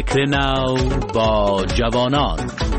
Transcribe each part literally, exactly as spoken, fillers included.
فکر نو با جوانان.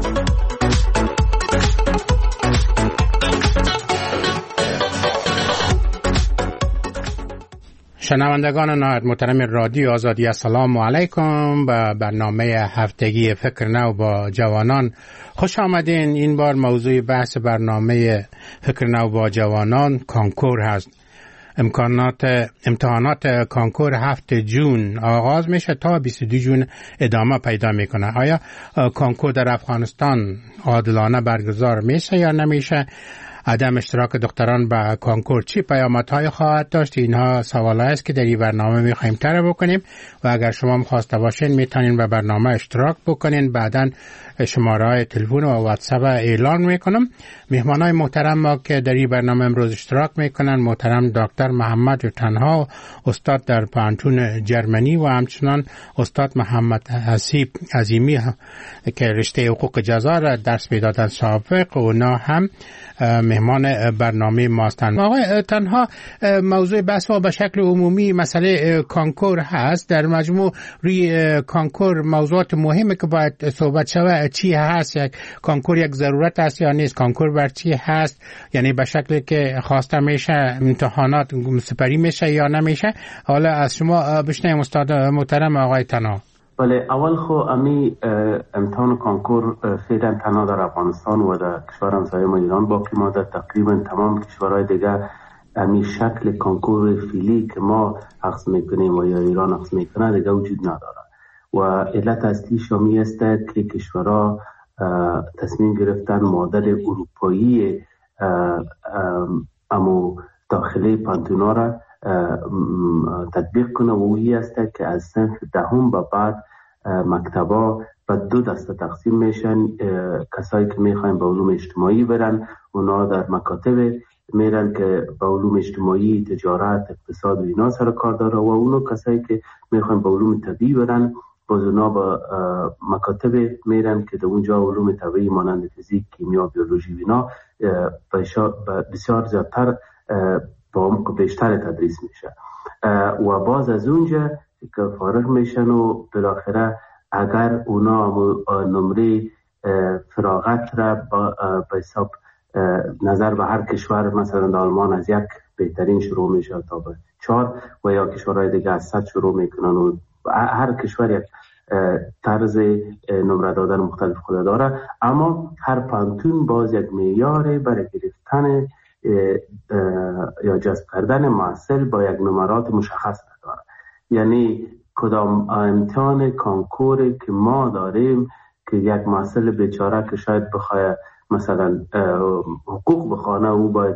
شنوندگان نهایت محترم رادیو آزادی، السلام علیکم. به برنامه هفتگی فکر نو با جوانان خوش آمدین. این بار موضوع بحث برنامه فکر نو با جوانان کانکور هست. امکانات امتحانات کانکور هفت جون آغاز میشه تا بیست و دو جون ادامه پیدا میکنه. آیا کانکور در افغانستان عادلانه برگزار میشه یا نمیشه؟ عدم اشتراک دختران به کانکور چی پیامدهای خواهد داشت؟ اینها سوالایی است که در این برنامه میخوایم طرح بکنیم و اگر شما هم خواسته باشین میتونین به برنامه اشتراک بکنین. بعداً شماره‌های تلفن و واتساپ اعلان میکنم. مهمانای محترم ما که در این برنامه امروز اشتراک میکنن محترم دکتر محمد تنها، استاد در پانتون جرمنی، و همچنان استاد محمد حسیب عظیمی که رشته حقوق جزا را درس میدادن سابق، اونا هم مهمان برنامه ما هستند. آقای تنها، موضوع بحث ما به شکل عمومی مسئله کانکور هست. در مجموع روی کانکور موضوعات مهمه که باید صحبت شود چی هست؟ یک کانکور یک ضرورت است یا نیست؟ کانکور بر چی هست؟ یعنی به شکلی که خواسته میشه امتحانات سپری میشه یا نمیشه؟ حالا از شما بشنویم استاد محترم آقای تنها. بله، اول خو امی امتحان کانکور فعلا تنها در افغانستان و در کشور همسایه ما ایران باقی مانده. تقریبا تمام کشورهای دیگه امی شکل کانکور فعلی که ما عکس میکنیم و یا ایران عکس میکنه دیگه وجود نداره و علت اصلی شامی است که کشورها تصمیم گرفتن مدل اروپایی امو داخلی پانتونا را تطبیق کنه و اویی است که از صنف دهم به بعد مکتبا به دو دسته تقسیم میشن. کسایی که میخواین به علوم اجتماعی برن اونا در مکاتب میرن که به علوم اجتماعی، تجارت، اقتصاد و اینا سر کار داره و اونو کسایی که میخواین به علوم طبیعی برن باز اونا به مکاتب میرن که در اونجا علوم طبیعی مانند فیزیک، کیمیا، بیولوژی و اینا بسیار زیادتر با عمق بیشتر تدریس میشه و باز از اونجا که فارغ میشن و بالاخره اگر اونا نمره فراغت را به حساب نظر به هر کشور، مثلا در آلمان از یک بهترین شروع میشه تا به چهار و یا کشورهای دیگه از صد شروع میکنن و هر کشور یک طرز نمره دادن مختلف خود داره، اما هر پانتون باز یک معیار برای گرفتن یا جذب کردن محصل با یک نمرات مشخص داره. یعنی کدام امتحان کانکور که ما داریم که یک محصل بیچاره که شاید بخواه مثلا حقوق بخوانه او باید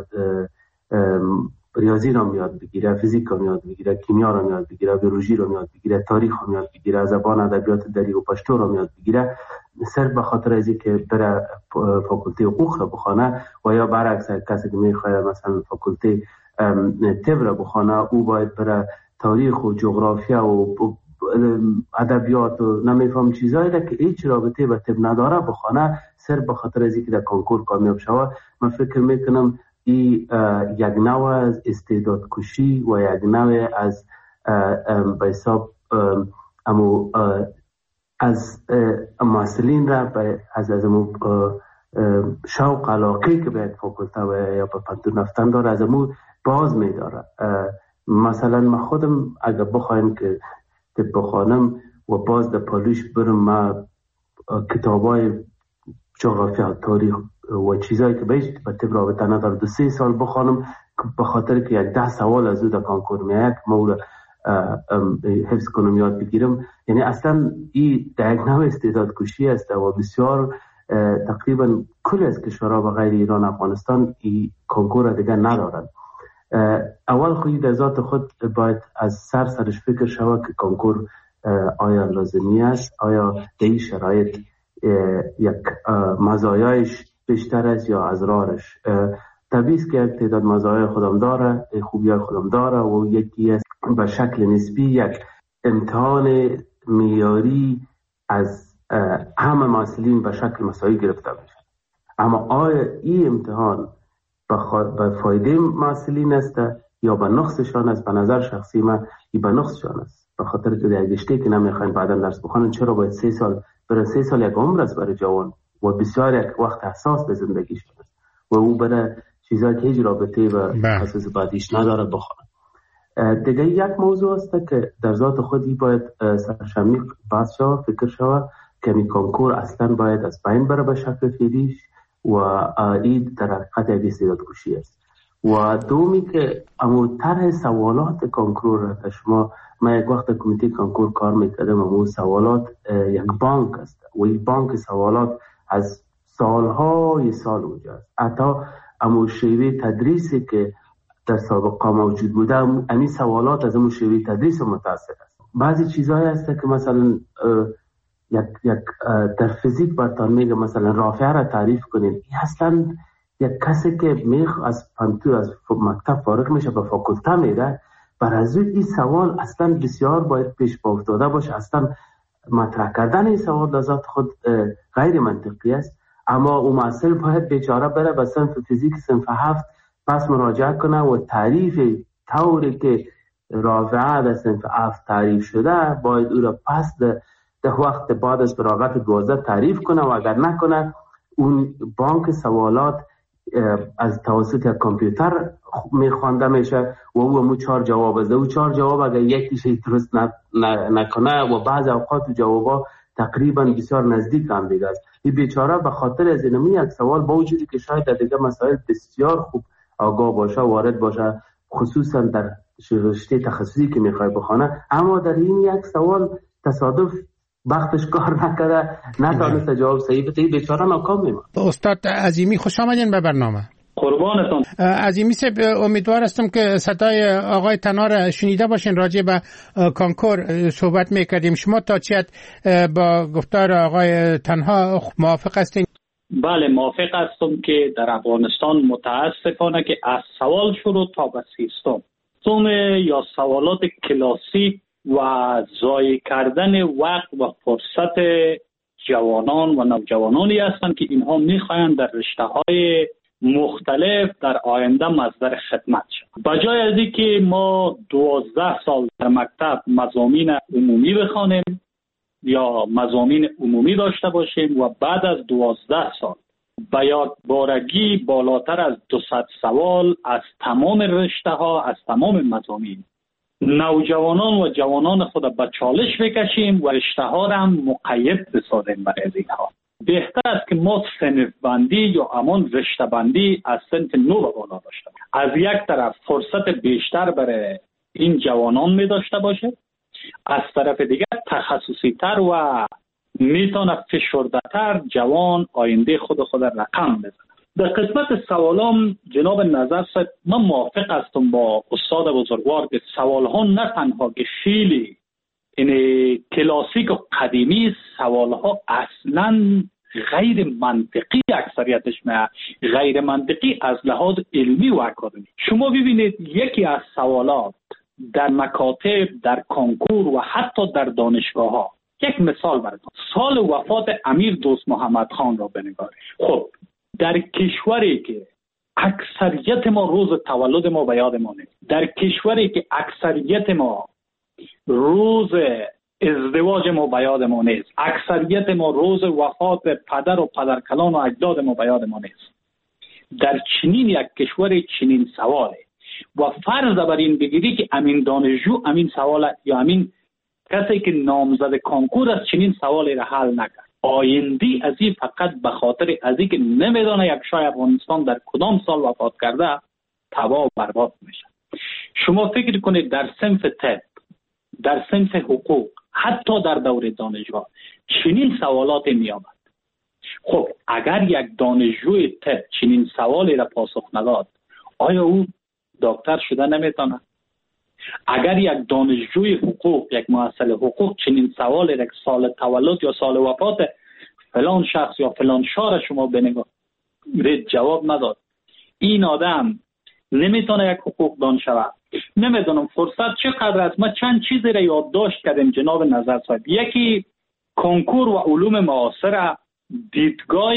ریاضی رو یاد بگیره، فیزیک رو یاد بگیره، کیمیا رو یاد بگیره، بیولوژی رو یاد بگیره، تاریخ رو یاد بگیره، زبان ادبیات دری و پشتو رو یاد بگیره، صرف به خاطر از اینکه بره فاکولته حقوق رو بخونه و یا برعکس کسی که میخواد مثلا فاکولته طب رو بخونه او باید بره تاریخ و جغرافیا و ادبیات و نمیفهم چیزایی که هیچ رابطه به طب نداره بخونه صرف به خاطر از اینکه در کانکور کامیاب شود. من فکر میکنم این یک نوع از استعداد کشی و یک نوع از به حساب امو از محصلین را از از امو شوق علاقه که به یک فاکولته و یا به پانتون رفتن داره از امو باز میداره. مثلا من خودم اگر بخوایم که طب بخوانم و باز در پالوش برم ما کتابای جغرافیا، تاریخ و چیزایی که بهش به طب رابطه نداره دو سه سال بخوانم به خاطر که یک ده سوال از او در کانکور میاد مولا حفظ کنم یاد بگیرم. یعنی اصلا این در یک نوع استعداد کشی است و بسیار تقریبا کل از کشورها به غیر ایران افغانستان این کانکور دیگه ندارن. اول خودی در ذات خود باید از سر سرش فکر شود که کانکور آیا لازمی است، آیا در این شرایط یک مزایایش بیشتر است یا اضرارش. طبیعی است که یک تعداد مزایای خودم داره، خوبیای خودم داره و یکی است به شکل نسبی یک امتحان معیاری از همه محصلین به شکل مساوی گرفته میشه. اما آیا این امتحان به فایده محصلین است یا به نقصشان است؟ به نظر شخصی من این به نقصشان است. به خاطر که یک رشته که نمیخواین بعدا درس بخونن چرا باید سه سال برای سه سال یک عمر است برای جوان و بسیار یک وقت حساس به زندگیش است و او برای چیزایی که هیچ رابطه و اساس بعدیش نداره بخونه. دیگه یک موضوع است که در ذات خودی باید سرشمی بحث شود، فکر شود که می کنکور اصلا باید از بین بره به شکل فعلیش و این در حقیقت یک استعداد کشی است. و دومی که امو طرح سوالات کنکور را شما، من یک وقت کمیته کنکور کار میکردم، امو سوالات یک بانک است و این بانک سوالات از سالهای سال اونجا است. حتی امو شیوه تدریسی که در سابقه موجود بوده امی سوالات از امو شیوه تدریس متاثر است. بعضی چیزهای هست که مثلا یک یک در فیزیک براتون میگه مثلا رافعه را تعریف کنین، این اصلا یک کسی که میخ از پنتو از مکتب فارغ میشه به فاکولته میره، بر از این سوال اصلا بسیار باید پیش با افتاده باشه. اصلا مطرح کردن این سوال در ذات خود غیر منطقی است، اما اون محصل باید بیچاره بره به صنف فیزیک صنف هفت پس مراجعه کنه و تعریف طوری که رافعه در صنف هفت تعریف شده باید او را پس ده, ده وقت بعد از فراغت دوازده تعریف کنه و اگر نکنه اون بانک سوالات از توسط یک کامپیوتر میخوانده میشه و او همون چهار جواب است. او چهار جواب اگر یکیش درست نکنه و بعض اوقات جوابا تقریبا بسیار نزدیک هم دیگه است. این بیچاره به خاطر از اینمی یک سوال با وجودی که شاید در دیگه مسائل بسیار خوب آگاه باشه وارد باشه، خصوصا در رشته تخصصی که میخوای بخونه، اما در این یک سوال تصادف وقتش کار نکرده نتونست جواب صحیح بده، بیچاره ناکام میمونه. استاد عظیمی خوش آمدین به برنامه. قربانتون. عظیمی صاحب، امیدوار هستم که صدای آقای تنار شنیده باشین. راجع به کنکور صحبت میکردیم، شما تا چه حد با گفتار آقای تنها موافق هستین؟ بله موافق هستم که در افغانستان متاسفانه که از سوال شروع تا به سیستم سوم یا سوالات کلاسیک و ضایع کردن وقت و فرصت جوانان و نوجوانانی هستند که اینها میخواهند در رشته‌های مختلف در آینده مصدر خدمت شوند. بجای از اینکه ما دوازده سال در مکتب مضامین عمومی بخوانیم یا مضامین عمومی داشته باشیم و بعد از دوازده سال به یادبارگی بالاتر از دوصد سوال از تمام رشته ها از تمام مضامین نوجوانان و جوانان خود به چالش بکشیم و رشته ها را هم مقید بسازیم برای اینها. بهتر است که ما صنف بندی یا همان رشته بندی از صنف نو به بالا داشته باشیم. از یک طرف فرصت بیشتر برای این جوانان می داشته باشه، از طرف دیگر تخصصی تر و میتونه فشرده تر جوان آینده خود خود رقم بزنه. در قسمت سوالام جناب نظر صاحب من موافق هستم با استاد بزرگوار که سوال ها نه تنها که خیلی این کلاسیک و قدیمی، سوال ها اصلا غیر منطقی اکثریتش نه غیر منطقی از لحاظ علمی و اکادمی. شما ببینید یکی از سوالات در مکاتب، در کنکور و حتی در دانشگاه ها، یک مثال براتون، سال وفات امیر دوست محمد خان را بنگارید. خب در کشوری که اکثریت ما روز تولد ما به یاد ما نیست، در کشوری که اکثریت ما روز ازدواج ما به یاد ما نیست، اکثریت ما روز وفات پدر و پدرکلان و اجداد ما به یاد ما نیست، در چنین یک کشور چنین سواله و فرض بر این بگیری که امین دانشجو امین سوال یا امین کسی که نامزد کنکور است چنین سوالی را حل نکرد، آیندی از این فقط به خاطر از این که نمیدانه یک شاه افغانستان در کدام سال وفات کرده تباه و برباد میشه. شما فکر کنید در صنف طب، در صنف حقوق، حتی در دوره دانشگاه چنین سوالاتی میآمد. خب اگر یک دانشجوی طب چنین سوالی را پاسخ نداد آیا او دکتر شده نمیتونه؟ اگر یک دانشجوی حقوق، یک محصل حقوق چنین سوالی را سال تولد یا سال وفات فلان شخص یا فلان شهر شما بنگاه جواب نداد، این آدم نمیتونه یک حقوق دان شود. نمیدونم فرصت چقدر است. ما چند چیزی را یادداشت کردیم جناب نظر صاحب. یکی کنکور و علوم معاصر، دیدگاه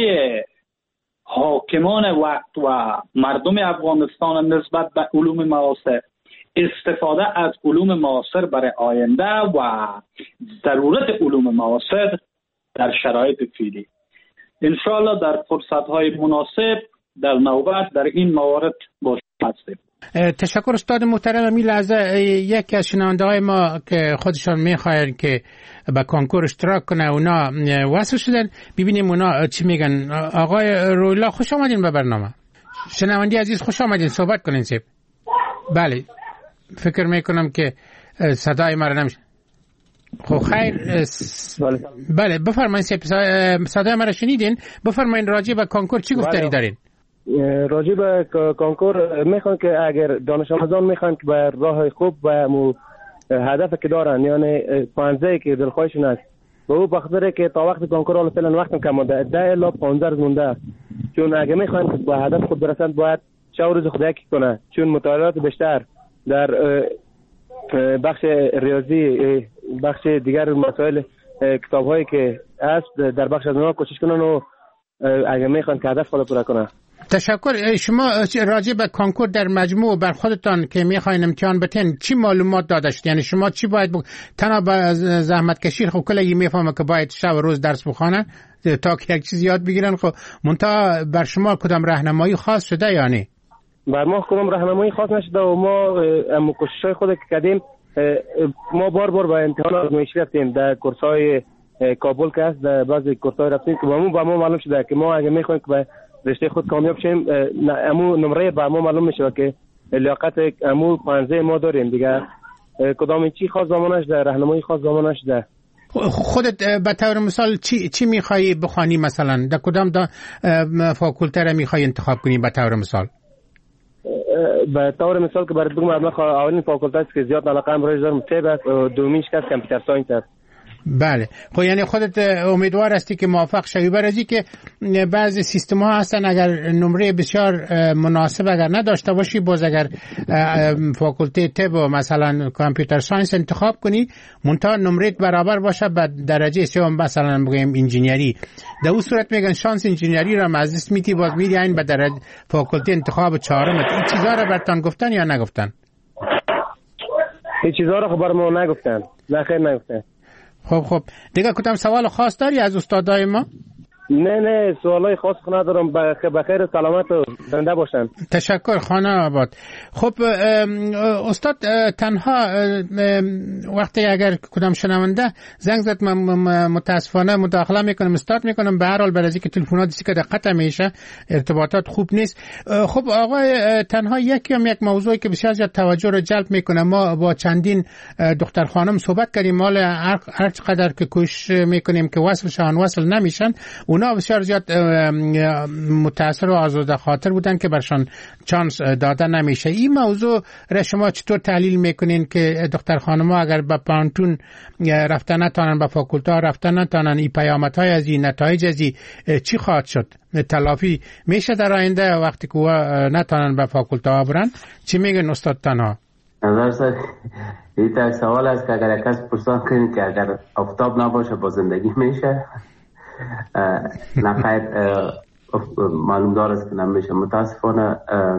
حاکمان وقت و مردم افغانستان نسبت به علوم معاصر، استفاده از علوم معاصر برای آینده و ضرورت علوم معاصر در شرایط فعلی. انشاءالله در فرصت‌های مناسب در نوبت در این موارد با شما هستیم. تشکر استاد محترم. می لحظه یکی از شنونده های ما که خودشان میخواین که به کنکور اشتراک کنه اونا وصل شدن، ببینیم اونا چی میگن. آقای رویلا خوش آمدین به برنامه. شنوندی عزیز خوش آمدین، صحبت کنین سیب. بله فکر میکنم که صدای ما را نمیشه. خب خیر بله, بله بفرمایید سیب، صدای ما را شنیدین؟ بفرمایید راجع به کنکور چی گفتاری دارین؟ راجع به کنکور میخوان که اگر دانش آموزان میخوان که به راه خوب و هدف که دارن، یعنی پانزه که دلخواهشون است و او بخاطر که تا وقت کنکور حالا فعلا وقتم کم مونده، ده الی پانزده روز مونده، چون اگه میخوان که به هدف خود برسند باید شب روز خودکی کنه، چون مطالعات بیشتر در بخش ریاضی، بخش دیگر مسائل کتاب هایی که هست در بخش از اونها کوشش کنن و اگه میخوان که هدف خود پورا کنه. تشکر. شما راجع به کنکور در مجموع بر خودتان که میخواین امتحان بتین چی معلومات داده شد؟ یعنی شما چی باید بگ... تنها با زحمت کشی خب کلی میفهمه که باید شب و روز درس بخونن تا که یک چیز یاد بگیرن، خب منتها بر شما کدام راهنمایی خاص شده یا نه؟ بر ما کدام راهنمایی خاص نشده و ما ام کوشش‌های خود که کردیم، ما بار بار به امتحان آزمایشی رفتیم در کورس‌های کابل که هست، در بعضی کورس‌های رفتیم که با ما با ما معلوم شده که ما اگه میخوایم که رشته خود کامیاب شیم، امو نمره با ما معلوم میشه که لیاقت امو پانزده ما داریم دیگه. کدام چی خاص زمانش ده، راهنمایی خاص زمانش ده. خودت به طور مثال چی چی میخوای بخوانی؟ مثلا در کدام دا فاکولته را میخوای انتخاب کنی به طور مثال؟ به طور مثال که برای بگم اولین فاکولته است که زیاد علاقه ام روش دارم طب است و دومیش که کامپیوتر ساینس است. بله خب یعنی خودت امیدوار هستی که موفق شوی، برای که بعضی سیستم ها هستن اگر نمره بسیار مناسب اگر نداشته باشی، باز اگر فاکولته طب و مثلا کامپیوتر ساینس انتخاب کنی منتها نمرت برابر باشه به درجه سوم، مثلا بگیم انجینیری، در اون صورت میگن شانس انجینیری را از دست میدی، باز میری این به درجه فاکولته انتخاب چهارم. این چیزا را براتون گفتن یا نگفتن؟ این چیزا را خبر ما نگفتن. نه خیر نگفتن. خب خب دیگه کدام سوال خاص داری از استادای ما؟ نه نه سوالای خاص ندارم، بخیر سلامت و زنده باشن. تشکر خانه آباد. خب استاد تنها وقتی اگر کدام شنونده زنگ زد من متاسفانه مداخله میکنم استاد میکنم، به هر حال برای که تلفنات دیگه که قطع میشه ارتباطات خوب نیست. خب آقای تنها یکی هم یک موضوعی که بسیار زیاد توجه رو جلب میکنه، ما با چندین دختر خانم صحبت کردیم، مال هر قدر که کوشش میکنیم که وصل شان وصل نمیشن، اونا بسیار زیاد متاثر و آزرده خاطر بودن که برشان چانس داده نمیشه. این موضوع را شما چطور تحلیل میکنین که دختر خانم ها اگر به پانتون رفتن نتانن، به فاکولته ها رفتن نتانن، این پیامت های از این نتایج از این چی خواهد شد؟ تلافی میشه در آینده وقتی که نتانن به فاکولته ها برن؟ چی میگن استاد تنها؟ نظر این تا سوال است که اگر کس پرسان کنید که اگر آفتاب نباشه با زندگی میشه، نخیر معلوم دار است که نمیشه. متاسفانه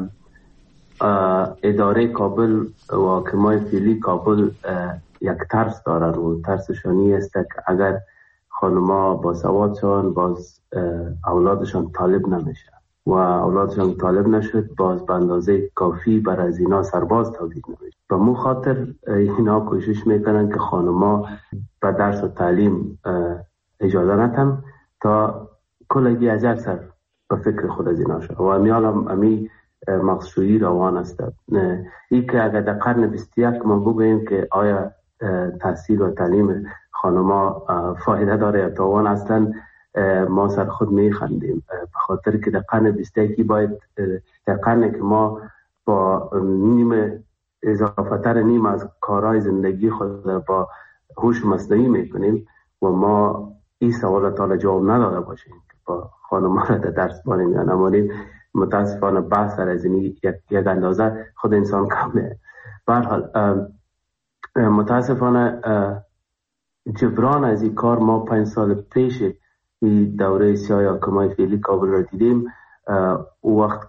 اداره کابل و حاکمای فعلی کابل یک ترس دارن و ترسشانی است که اگر خانما با سوادشان باز اولادشان طالب نمیشه و اولادشان طالب نشد، باز به اندازه کافی برای از اینا سرباز تولید نمیشه. به مو خاطر اینا کوشش میکنن که خانما به درس و تعلیم اجازه ندن تا کلگی از یک سر به فکر خود از اینا شد و امیال هم امی مقصودی روان است. ای که اگر در قرن بیست و یک ما بگوییم که آیا تحصیل و تعلیم خانما فایده داره یا تاوان، اصلا ما سر خود میخندیم، به خاطر که در قرن بیست و یک باید در قرن که ما با نیم اضافه تر نیم از کارهای زندگی خود با هوش مصنوعی میکنیم و ما این سوالات حالا جواب نداده باشیم که با خانم‌ها را در درس بانیم یا نمانیم. متاسفانه بحث سر از این یک, یک اندازه خود انسان کمه. به هر حال متاسفانه جبران از این کار ما پنج سال پیش این دوره سیاه حاکمای فعلی کابل را دیدیم. او وقت که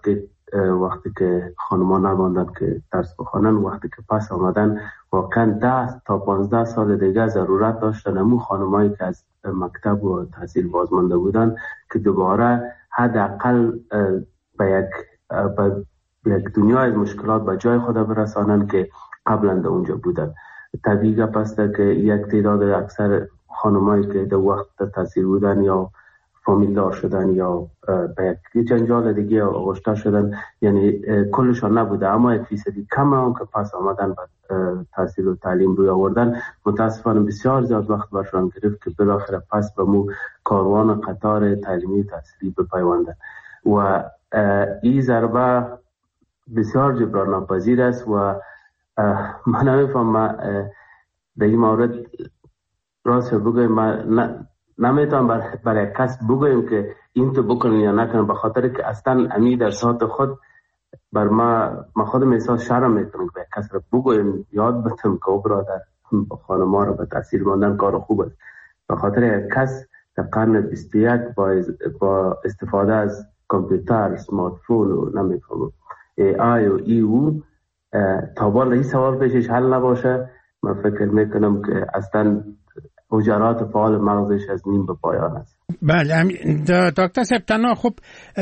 وقتی که خانم‌ها نماندن که درس بخوانن، وقتی که پس آمدن واقعا ده تا پانزده سال دیگه ضرورت داشتن همون خانمایی که از مکتب و تحصیل بازمانده بودن که دوباره حداقل به یک به یک دنیای مشکلات به جای خود برسانن که قبلا در اونجا بودن. طبیعی گپ است که یک تعداد اکثر خانمایی که در وقت تحصیل بودن یا فامیل دار شدن یا به یک جنجال دیگه آغشته شدن، یعنی کلشان نبوده، اما یک فیصدی کم هم که پس آمدن به تحصیل و تعلیم روی آوردن، متاسفانه بسیار زیاد وقت برشان گرفت که بالاخره پس به مو کاروان قطار تعلیمی تحصیلی بپیوندن و این ضربه بسیار جبران ناپذیر است و من نمیفهم در این مورد راست بگویم، من نمیتونم برای بر کس بگویم که این تو بکنن یا نکنن، به خاطر که اصلا امی در ساعت خود بر ما ما خودم احساس شرم میکنم که کس را بگویم یاد بتم که او برادر خانم‌ها را به تحصیل ماندن کار خوب است. به خاطر کس در قرن بیست و یک با, با استفاده از کامپیوتر، سمارت فون و نمیفهمم ای آی و ای او تا بالا این سوال پیشش حل نباشه، من فکر میکنم که اصلا اجرات فعال مغزش از نیم به پایان است. بله دکتر سپتنا، خب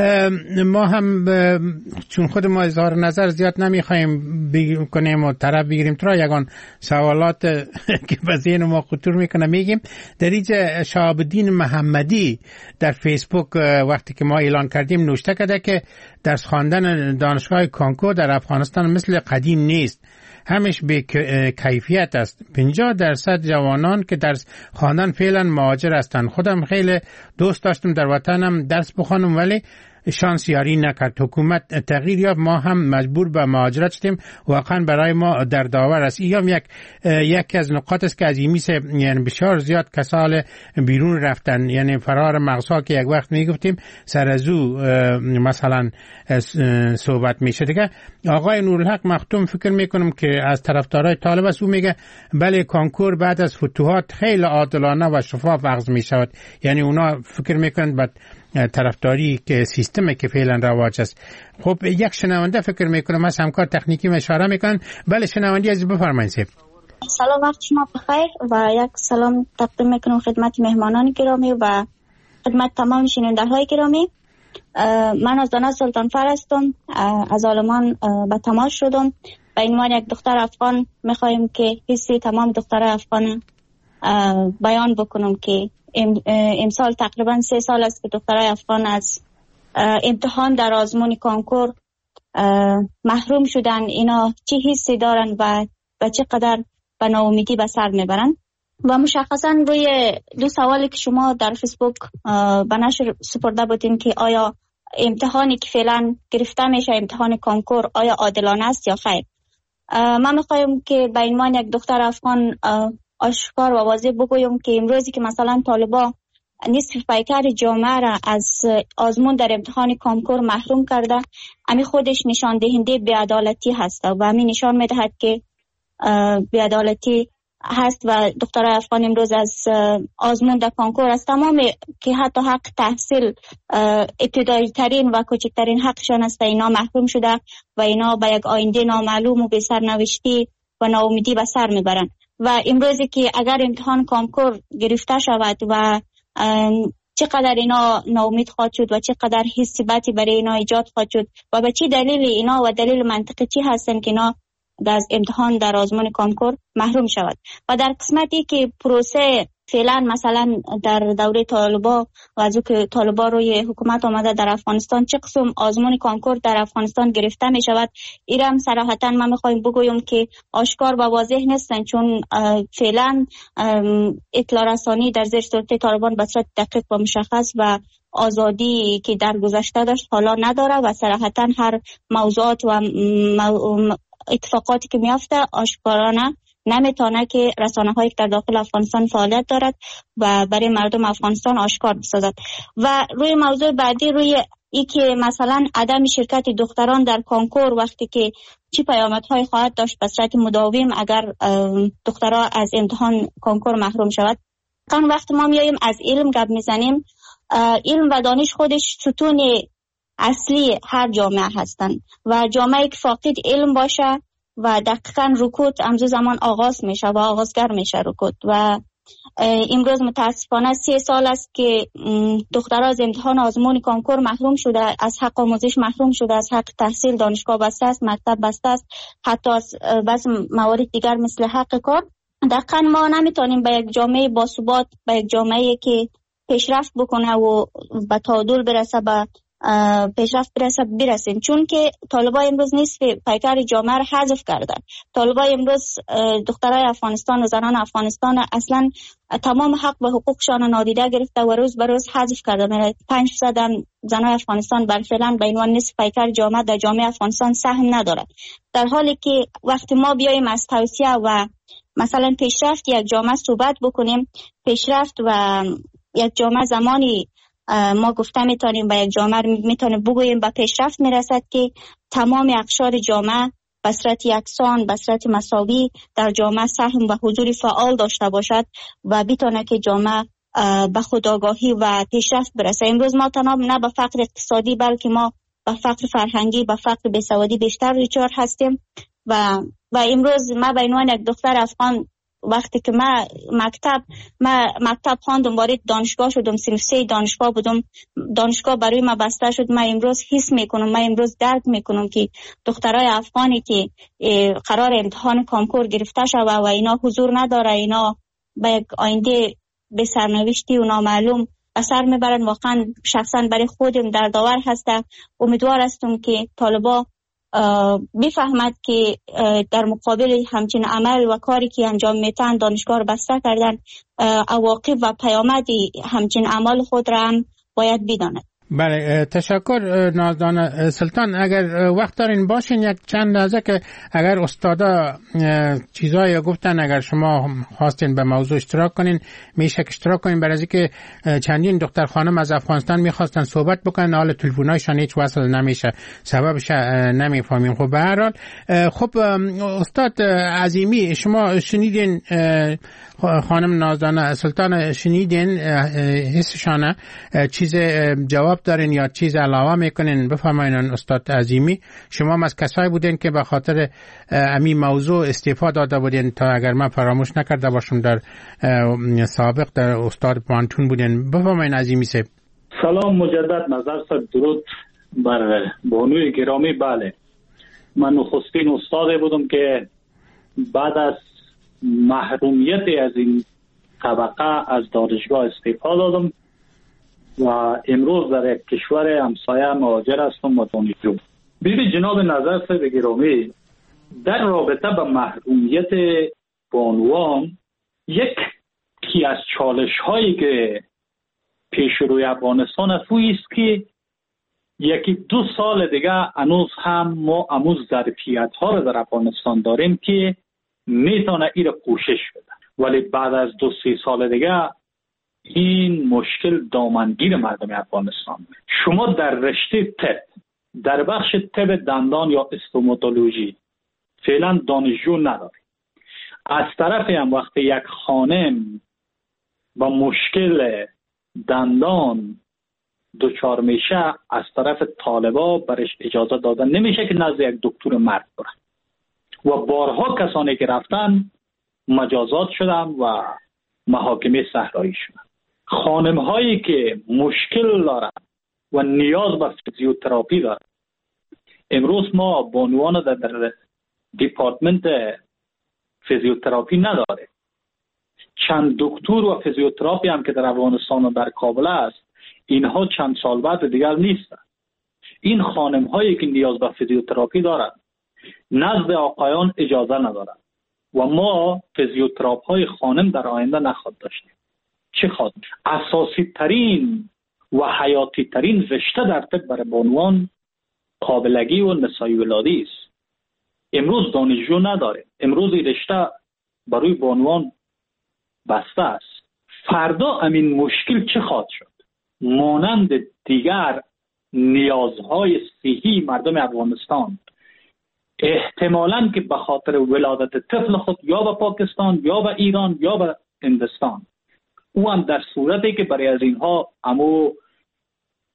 ما هم چون خود ما اظهار نظر زیاد نمیخوایم کنیم و طرف بگیریم، تو را یگان سوالات که به ذهن ما خطور میکنه میگیم. در اینجا شهاب الدین محمدی در فیسبوک وقتی که ما اعلان کردیم نوشته کرده که درس خواندن دانشگاه کانکور در افغانستان مثل قدیم نیست، همش به کیفیت است. پنجاه درصد جوانان که درس خواندن فعلا مهاجر هستند. خودم خیلی دوست داشتم در وطنم درس بخوانم ولی شانس یاری نکرد. حکومت تغییر یافت، ما هم مجبور به مهاجرت شدیم. واقعا برای ما در داور است. این یک یکی از نقاط است که از این میشه، یعنی بسیار زیاد کسال بیرون رفتن، یعنی فرار مغزها که یک وقت میگفتیم سر از او مثلا صحبت میشه دیگه. آقای نورالحق مختوم فکر میکنم که از طرفدارای طالب است، او میگه بله کانکور بعد از فتوحات خیلی عادلانه و شفاف عرض میشود، یعنی اونا فکر میکنند بعد طرفداری که سیستم که فعلا رواج است. خب یک شنونده فکر میکنم از همکار تکنیکی اشاره میکنن. بله شنوندی عزیز بفرمایید. سلام، وقت شما بخیر و یک سلام تقدیم میکنم خدمت مهمانان گرامی و خدمت تمام شنونده های گرامی. من از دانا سلطانفر هستم، از آلمان به تماس شدم. به عنوان یک دختر افغان میخوایم که حسی تمام دختر افغان بیان بکنم که امسال تقریبا سه سال است که دخترای افغان از امتحان در آزمون کانکور محروم شدن. اینا چه حسی دارن و به چه قدر به ناامیدی به سر میبرن؟ و مشخصا روی دو سوالی که شما در فیسبوک به نشر سپرده بودین که آیا امتحانی که فعلا گرفته میشه امتحان کانکور آیا عادلانه است یا خیر، من میخوایم که به عنوان یک دختر افغان آشکار و واضح بگویم که امروزی که مثلا طالبا نصف پیکر جامعه را از آزمون در امتحان کانکور محروم کرده، امی خودش نشان دهنده بی‌عدالتی هست و امی نشان میدهد که بی‌عدالتی هست و دخترای افغان امروز از آزمون در کانکور از تمام که حتی حق تحصیل ابتدایی ترین و کوچکترین حقشان است اینا محروم شده و اینا به یک آینده نامعلوم و به سرنوشتی و ناامیدی به سر میبرند. و امروزی که اگر امتحان کانکور گرفته شود و چقدر اینا ناامید خواهد شد و چقدر حسی بدی برای اینا ایجاد خواهد شد و به چه دلیل اینا و دلیل منطقی چی هستن که اینا از امتحان در آزمون کانکور محروم شود. و در قسمتی که پروسه فعلا مثلا در دوره طالبا و از او که طالبا روی حکومت آمده در افغانستان چه قسم آزمون کانکور در افغانستان گرفته می شود، ایرم صراحتا من میخوایم بگویم که آشکار و واضح نیستن، چون فعلا اطلاع رسانی در زیر سلطه طالبان به صورت دقیق و مشخص و آزادی که در گذشته داشت حالا نداره و صراحتا هر موضوعات و مو... اتفاقاتی که میافته آشکارانه نمیتونه که رسانه هایی که در داخل افغانستان فعالیت دارد و برای مردم افغانستان آشکار بسازد. و روی موضوع بعدی، روی ای که مثلا عدم شرکت دختران در کانکور وقتی که چی پیامدهای خواهد داشت به صورت مداوم اگر دخترها از امتحان کانکور محروم شود. وقتی ما میاییم از علم گپ میزنیم، علم و دانش خودش ستون اصلی هر جامعه هستند و جامعه که فاقد علم باشه و دقیقاً رکود امروز زمان آغاز میشه و آغازگر میشه رکود. و امروز متاسفانه سه سال است که دخترها از امتحان آزمون کنکور محروم شده، از حق آموزش محروم شده، از حق تحصیل دانشگاه بسته است، مکتب بسته است، حتی از بعضی موارد دیگر مثل حق کار. دقیقاً ما نمیتونیم به یک جامعه باثبات، به یک جامعه که پیشرفت بکنه و به تعادل برسه، به پیشرفت برسه برسیم، چون که طالبان امروز نصف پیکر جامعه را حذف کردن. طالبان امروز دخترای افغانستان و زنان افغانستان اصلا تمام حق به حقوقشان نادیده گرفته و روز به روز حذف کرده. پنج درصد زنان افغانستان بالفعلا به عنوان نصف پیکر جامعه در جامعه افغانستان سهم نداره، در حالی که وقتی ما بیایم از توسعه و مثلا پیشرفت یک جامعه صحبت بکنیم، پیشرفت و یک جامعه زمانی ما گفته میتونیم به یک جامعه میتونیم بگوییم به پیشرفت میرسد که تمام اقشار جامعه به صورت یکسان، به صورت مساوی در جامعه سهم و حضور فعال داشته باشد و بتونه که جامعه به خودآگاهی و پیشرفت برسه. امروز ما تنها نه به فقر اقتصادی بلکه ما به فقر فرهنگی، به فقر بیسوادی بیشتر دچار هستیم و و امروز ما به عنوان یک دختر افغان وقتی که ما مکتب ما مکتب خواندم، وارد دانشگاه شدم، صنف سه دانشگاه بودم، دانشگاه برای ما بسته شد. ما امروز حس میکنم، ما امروز درک میکنم که دخترای افغانی که قرار امتحان کنکور گرفته شوه و اینا حضور نداره، اینا به یک آینده به سرنوشتی و نامعلوم اثر میبرن، واقعا شخصا برای خودم دردآور هسته. امیدوار هستم که طالبا بفهمد که در مقابل همچین عمل و کاری که انجام میتن دانشگاه رو بسته کردن، عواقب و پیامد همچین عمل خود را هم باید بداند. بله، تشکر نازدان سلطان. اگر وقت دارین باشین یک چند لحظه که اگر استادا چیزایی گفتن اگر شما خواستین به موضوع اشتراک کنین میشه که اشتراک کنین، برای اینکه چندین دختر خانم از افغانستان میخواستن صحبت بکنن، حالا تلفن‌هایشان هیچ وصل نمیشه، سببش نمیفهمیم. خب به هر حال خب استاد عظیمی شما شنیدین خانم نازدان سلطان، شنیدین حسشانه، چیز جواب دارین یا چیز علاوه میکنین؟ بفرمایین استاد عظیمی. شما هم از کسایی بودین که به خاطر امی موضوع استعفا داده بودین، تا اگر من فراموش نکرده باشم در سابق در استاد پانتون بودین. بفرمایین عظیمی صاحب. سلام مجدد، نظر صاحب، درود بر بانوی گرامی. بله، من نخستین استاد بودم که بعد از محرومیت از این طبقه از دانشگاه استعفا دادم و امروز در یک کشور همسایه مهاجر هستم و دانشجو. ببین جناب نظر صاحب گرامی، در رابطه با محرومیت بانوان، یکی از چالش هایی که پیش روی افغانستان است است که یکی دو سال دیگه هنوز هم ما اموز ظرفیت ها رو در افغانستان داریم که میتونه این رو پوشش بده، ولی بعد از دو سی سال دیگه این مشکل دامنگیر مردم افغانستان. شما در رشته طب، در بخش طب دندان یا استوماتولوژی فعلا دانشجو ندارید. از طرف هم وقتی یک خانم با مشکل دندان دچار میشه، از طرف طالبا برش اجازه دادن نمیشه که نزد یک دکتر مرد بره و بارها کسانی که رفتن مجازات شدن و محاکمه صحرایی شدن. خانم هایی که مشکل دارن و نیاز به فیزیوتراپی دارن، امروز ما بانوان در, در دیپارتمنت فیزیوتراپی نداره. چند دکتر و فیزیوتراپی هم که در افغانستان و در کابل است، اینها چند سال بعد دیگر نیستن. این خانم هایی که نیاز به فیزیوتراپی دارن نزد آقایان اجازه ندارن و ما فیزیوتراپ های خانم در آینده نخواهد داشتیم. چه خواهد؟ اساسی ترین و حیاتی ترین رشته در طب برای بانوان قابلگی و نسایی ولادی است. امروز دانشجو نداره، امروز این رشته برای بانوان بسته است. فردا همین مشکل چه خواهد شد؟ مانند دیگر نیازهای صحی مردم افغانستان احتمالاً که به خاطر ولادت طفل خود یا به پاکستان یا به ایران یا به هندستان، او هم در صورتی که برای از اینها امو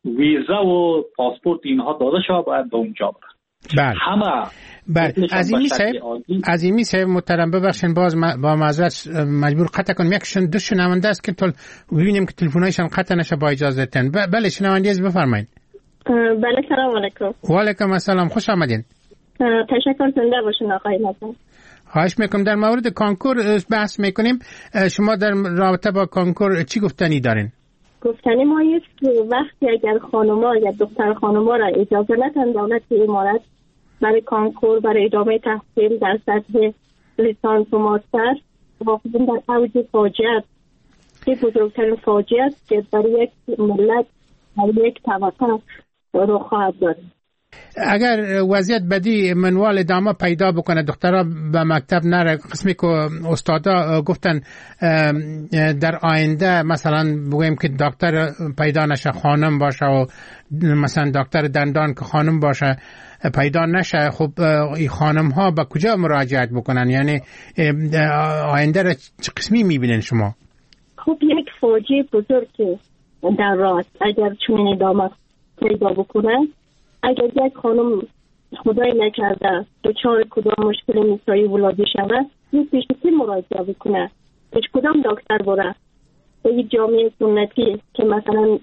ویزا و پاسپورت اینها داده شود باید به اونجا برن. بله همه بله. عظیمی صاحب عظیمی صاحب محترم ببخشید باز با معذرت مجبور قطع کنم. یکشون دو شنونده است که تل ببینیم که تلفن‌هایشان قطع نشه با اجازهتون. بله شنونده از بفرمایید. بله سلام علیکم. و علیکم السلام، خوش آمدین. تشکر، زنده باشین آقای نظام. خواهش میکنم. در مورد کنکور بحث میکنیم. شما در رابطه با کنکور چی گفتنی دارین؟ گفتنی ما است که وقتی اگر خانم‌ها یا دختر خانم‌ها را اجازه ندن دولت امارات برای کنکور برای ادامه تحصیل در سطح لیسانس و ماستر، واقعا در اوج فاجعه است که بزرگترین فاجعه است که برای یک ملت برای یک طبقه رو خواهد داد. اگر وضعیت بدی منوال ادامه پیدا بکنه، دخترها به مکتب نره، قسمی که استادا گفتن در آینده مثلا بگویم که دکتر پیدا نشه خانم باشه و مثلا دکتر دندان که خانم باشه پیدا نشه، خب این خانم ها به کجا مراجعت بکنن؟ یعنی آینده را چه قسمی میبینین شما؟ خب یک فاجعه بزرگ در راه است اگر چون ادامه پیدا بکنه. اگر یک خانم خدای نکرده دچار کدام مشکل نسایی ولادی شود، یک پیش که مراجعه بکنه، پیش کدام دکتر بره. به یک جامعه سنتی که مثلا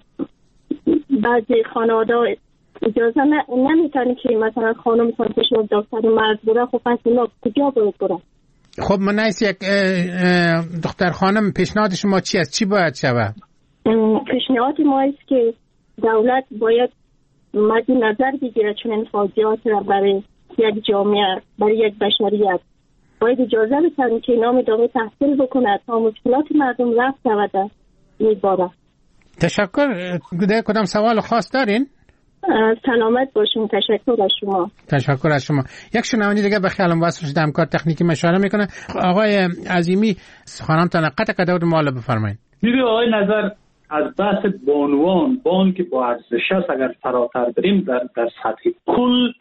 بعضی خانواده اجازه نمیتونه که مثلا خانم پیش دکتر مرد بره، خب پس اونا کجا باید بره؟ خب من نیست یک دختر خانم پیشنهاد شما چی است؟ چی باید شود؟ پیشنهاد ما است که دولت باید مد نظر بگیره چون این فاجعات را برای یک جامعه، برای یک بشریت باید اجازه بتن که نام ادامه تحصیل بکنه تا مشکلات مردم رفع شود. میباره. تشکر. کدام سوال خاص دارین؟ سلامت باشین. تشکر از شما. تشکر از شما. یک شنونده دیگه به خیالم واسه شده همکار تکنیکی مشوره میکنه. آقای عظیمی خانم تنقطع کده بود مالا بفرمایید. میبینید آقای نظر از بحث بانوان بان که با ارزش است اگر فراتر بریم در, در سطح کل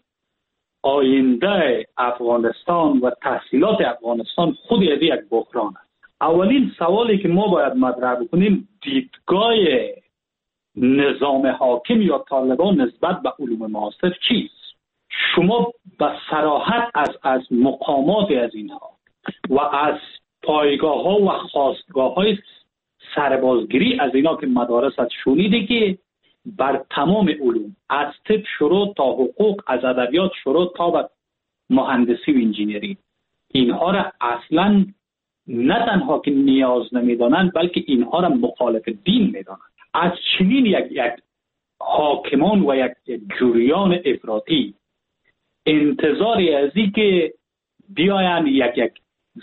آینده افغانستان و تحصیلات افغانستان خود از یک بحران است. اولین سوالی که ما باید مطرح بکنیم دیدگاه نظام حاکم یا طالبان نسبت به علوم معاصر چیست؟ شما به صراحت از از مقامات از اینها و از پایگاه ها و خواستگاه های سربازگیری از اینا که مدارس از شنیده که بر تمام علوم از طب شروع تا حقوق، از ادبیات شروع تا به مهندسی و انجینری، اینها را اصلا نه تنها که نیاز نمیدانند بلکه اینها را مخالف دین میدانند. از چنین یک یک حاکمان و یک, یک جریان افراطی انتظاری از این که بیاین یک یک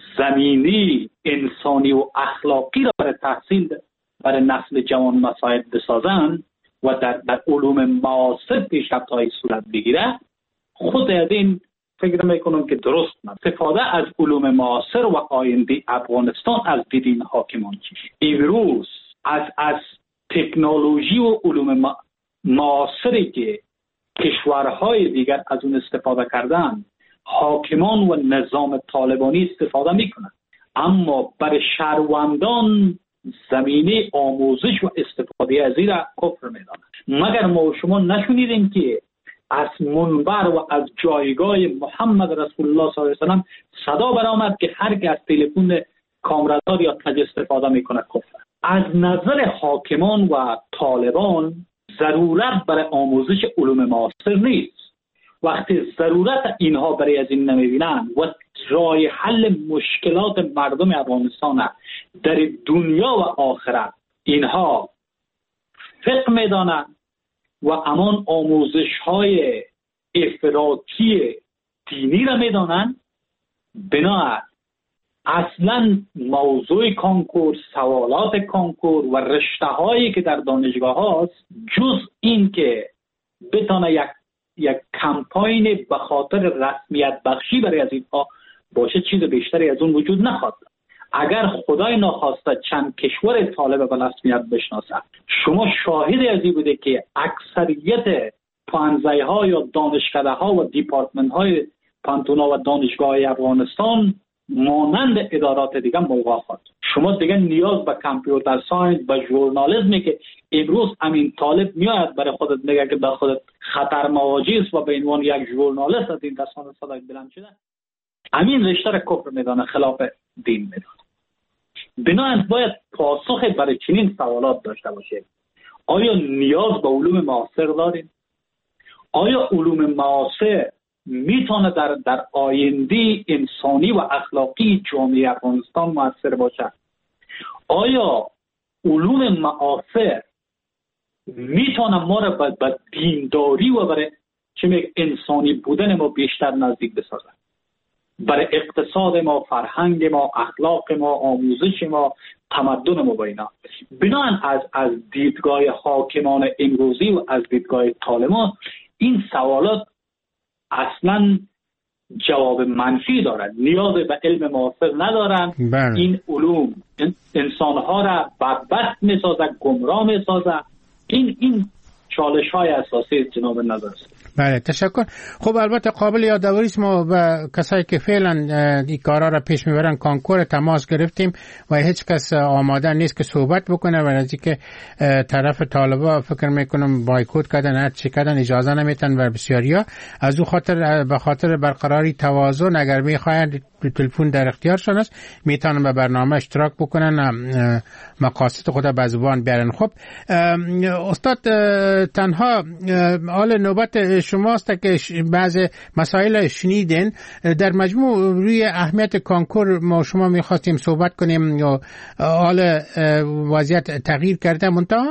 زمینی انسانی و اخلاقی را برای تحصیل برای نسل جوان مساعد بسازند و در, در علوم معاصر پیشرفت‌های صورت بگیره، خود از این فکر میکنم که درست نه. استفاده از علوم معاصر و آینده افغانستان از دین حاکمان چیست؟ امروز از از تکنولوژی و علوم معاصری که کشورهای دیگر از اون استفاده کردن، حاکمان و نظام طالبانی استفاده میکنند، اما برای شهروندان زمینه آموزش و استفاده از این را کفر میدانند. مگر ما و شما نشنیدیم که از منبر و از جایگاه محمد رسول الله صلی الله علیه و سلم صدا برآمد که هر کی از تلفن کامرادار یا تج استفاده میکنه کفر. از نظر حاکمان و طالبان ضرورت برای آموزش علوم معاصر نیست. وقتی ضرورت اینها برای از این نمیبینن و راه حل مشکلات مردم افغانستان در دنیا و آخرت اینها فقه میدانن و امان آموزش های افراطی دینی را میدانن، بنابراین اصلا موضوع کنکور، سوالات کنکور و رشته هایی که در دانشگاه هاست جز این که بتانه یک یک کمپاین به خاطر رسمیت بخشی برای از اینها باشه، چیز بیشتری از اون وجود نخواهد. اگر خدای ناخواسته چند کشور طالب به رسمیت بشناسه، شما شاهد از این بوده که اکثریت پانزه ها یا دانشکده ها و دیپارتمنت های پانتونا و دانشگاه افغانستان مانند ادارات دیگه موقع خواهد. شما دیگه نیاز به کامپیوتر ساینس به ژورنالیسمی که امروز همین طالب میاد برای خودت میگه که به خودت خطر مواجه است و به عنوان یک ژورنالیست از این رسانه صدای بلند شده، همین رشته را کفر میدانه، خلاف دین میدانه. بنابراین باید پاسخ برای چنین سوالات داشته باشیم. آیا نیاز به علوم معاصر داریم؟ آیا علوم معاصر میتونه در در آینده انسانی و اخلاقی جامعه افغانستان مؤثر باشه؟ آیا علوم معاصر میتونه ما را به دینداری و برای چه انسانی بودن ما بیشتر نزدیک بسازه؟ برای اقتصاد ما، فرهنگ ما، اخلاق ما، آموزش ما، تمدن ما با اینا. بنابراین از از دیدگاه حاکمان امروزی و از دیدگاه طالبان این سوالات اصلا جواب منفی دارند. نیاز به علم معاصر ندارند. این علوم انسانها را بدبخت میسازد، گمراه میسازد. این این چالش های اساسی جناب نظر است. بله، تشکر. خب البته قابل یادآوری است ما و کسایی که فعلا این کارا را پیش میبرن کانکور تماس گرفتیم و هیچ کس آماده نیست که صحبت بکنه و از اینکه طرف طالبا فکر میکنم بایکوت کردن، هر چی کردن، اجازه نمیتن و بسیاریا از او خاطر به خاطر برقراری توازن اگر میخواهند تلفن در اختیارشان است میتونن به برنامه اشتراک بکنن، مقاصد خود به زبان بیارن. خب استاد، تنها حال نوبت شماست که بعض مسائل شنیدین. در مجموع روی اهمیت کانکور ما شما میخواستیم صحبت کنیم یا حال وضعیت تغییر کرده، منتها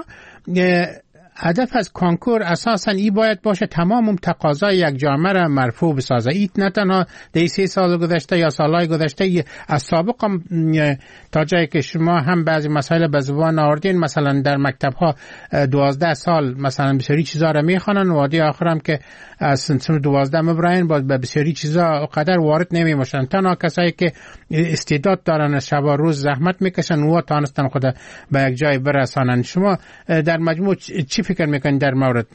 هدف از کانکور اساساً ای باید باشه تمام تقاضای یک جامعه را مرفوع بسازه. ای نه تنها در سه سال گذشته یا سالهای گذشته، از سابق هم تا جایی که شما هم بعضی مسائل به زبان آوردین، مثلا در مکتب ها دوازده سال مثلا بسیاری چیزا را میخوانن و عادی آخر هم که از سن دوازده مبراین با بسیاری چیزا قدر وارد نمیموشن. تنها کسایی که استعداد دارن شب و روز زحمت میکشن و تانستن خود به یک جای برسانن. شما در مجموع چی فکر میکنید در مورد؟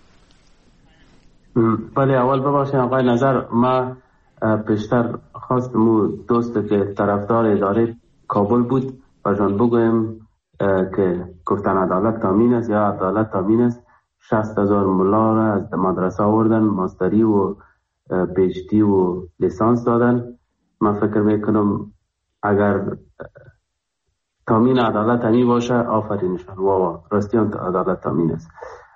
بله، اول ببخشید آقای نظر، ما پیشتر خواستم او دوست که طرفدار اداره کابل بود باشان بگویم که گفتن عدالت تامین است یا عدالت تامین است. شصت هزار ملا را از مدرسه آوردن، ماستری و پی اچ دی و لیسانس دادن. من فکر میکنم اگر تامین عدالت همی باشه آفرینشان، واوا راستیان عدالت تامین است.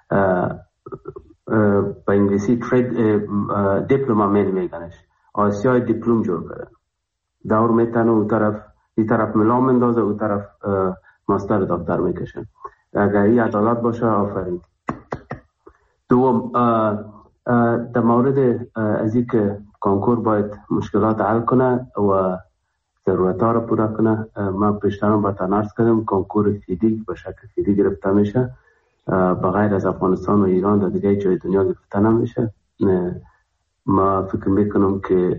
به انگلیسی ترید دیپلوما میل میگنش، آسیای دیپلوم جور کردن. دور میتنه او طرف این طرف ملا مندازه، او طرف ماستر دکتر میکشن. اگر این عدالت باشه آفرین. دوم، در مورد از این که کانکور باید مشکلات حل کنه و ضرورت ها را پورا کنه، من پیشترم با تنارس کردم کانکور فیدی به شکل فیدی گرفته میشه، بغیر از افغانستان و ایران در دیگه جای دنیا گرفته نمیشه. ما فکر میکنم که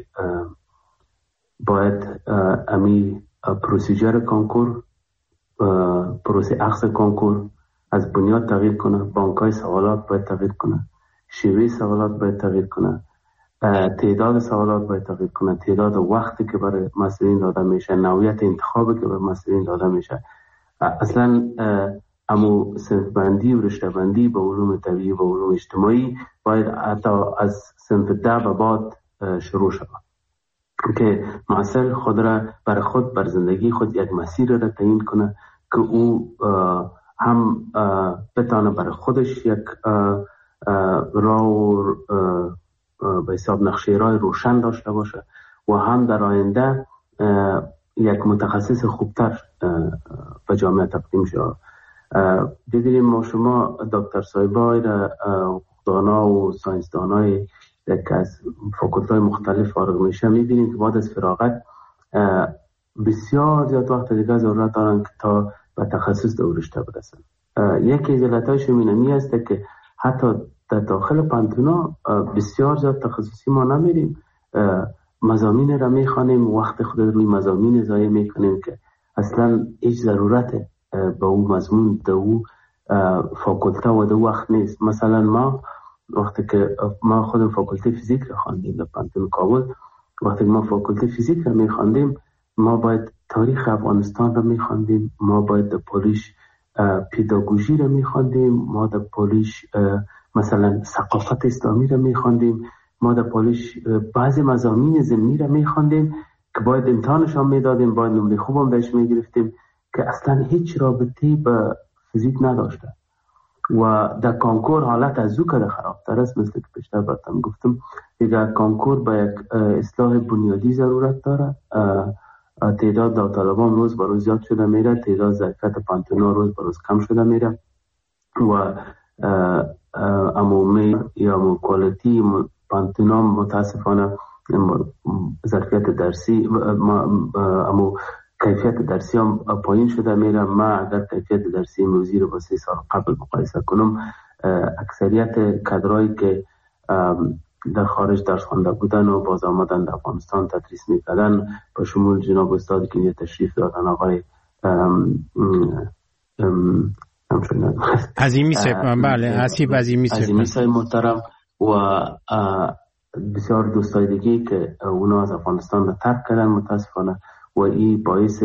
باید امی پروسیجر کانکور، پروسه اخذ کانکور از بنیاد تغییر کنه. بانکای سوالات باید تغییر کنه، شیوه سوالات باید تغییر کنه، تعداد سوالات باید تغییر کنه، تعداد وقتی که برای مسئولین داده میشه، نوعیت انتخابی که برای مسئولین داده میشه. اصلا امو صنف بندی و رشته بندی به علوم طبیعی و علوم اجتماعی باید حتی از صنف ده به بعد شروع شود که مسئول خود را بر خود، بر زندگی خود یک مسیر را تعیین کنه که او هم بتانه بر خودش یک راه و به حساب نقشه راه روشن داشته باشه و هم در آینده یک متخصص خوبتر به جامعه تقدیم شود. دیدیم ما شما دکتر صاحبای حقوقدانا و ساینسدانای که از فاکولت‌های مختلف فارغ میشه، میبینیم که بعد از فراغت بسیار زیاد وقت دیگه ضرورت دارن که تا به تخصص در رشته برسن. یکی از علتایش اینمی است که حتی در داخل پانتونا بسیار زیاد تخصصی ما نمیریم، مضامین را میخوانیم، وقت خود روی مضامین ضایع میکنیم که اصلا هیچ ضرورت به اون مضمون در اون فاکولته و در وقت نیست. مثلا ما وقتی که ما خودم فاکولته فیزیک را خواندیم در پانتون کابل، وقتی ما فاکولته فیزیک را میخواندیم ما باید تاریخ افغانستان رو میخواندیم، ما باید در پالیش پداگوژی رو میخواندیم، ما در پالیش مثلا ثقافت اسلامی رو میخواندیم، ما در پالیش بعضی مضامین ضمنی رو میخواندیم که باید امتحانشان میدادیم، باید نمره خوبم بهش میگرفتیم که اصلا هیچ رابطی به فیزیک نداشته و در کانکور حالت از او که خرابتر است. مثل که پیشتر براتون گفتم دیگه کانکور با یک اصلاح بنیادی ضرورت داره. تعداد داوطلبان روز به روز زیاد شده میره، تعداد ظرفیت پانتونا روز به روز کم شده میره و عمومی یا مو کوالیتی پانتونا متاسفانه ظرفیت درسی امو کیفیت درسی هم پایین شده میره. ما اگر کیفیت درسی امروزی رو با سه سال قبل مقایسه کنم، اکثریت کادرایی که در خارج درس خوانده بودن و باز آمدن در افغانستان تدریس میکردن، با شمول جناب استاد که اینجا تشریف دارن، آقای عظیمی صاحب، بله حسیب عظیمی صاحب عظیمی صاحب محترم و بسیار دوستای دیگه که اونا از افغانستان رو ترک کردن متاسفانه و این باعث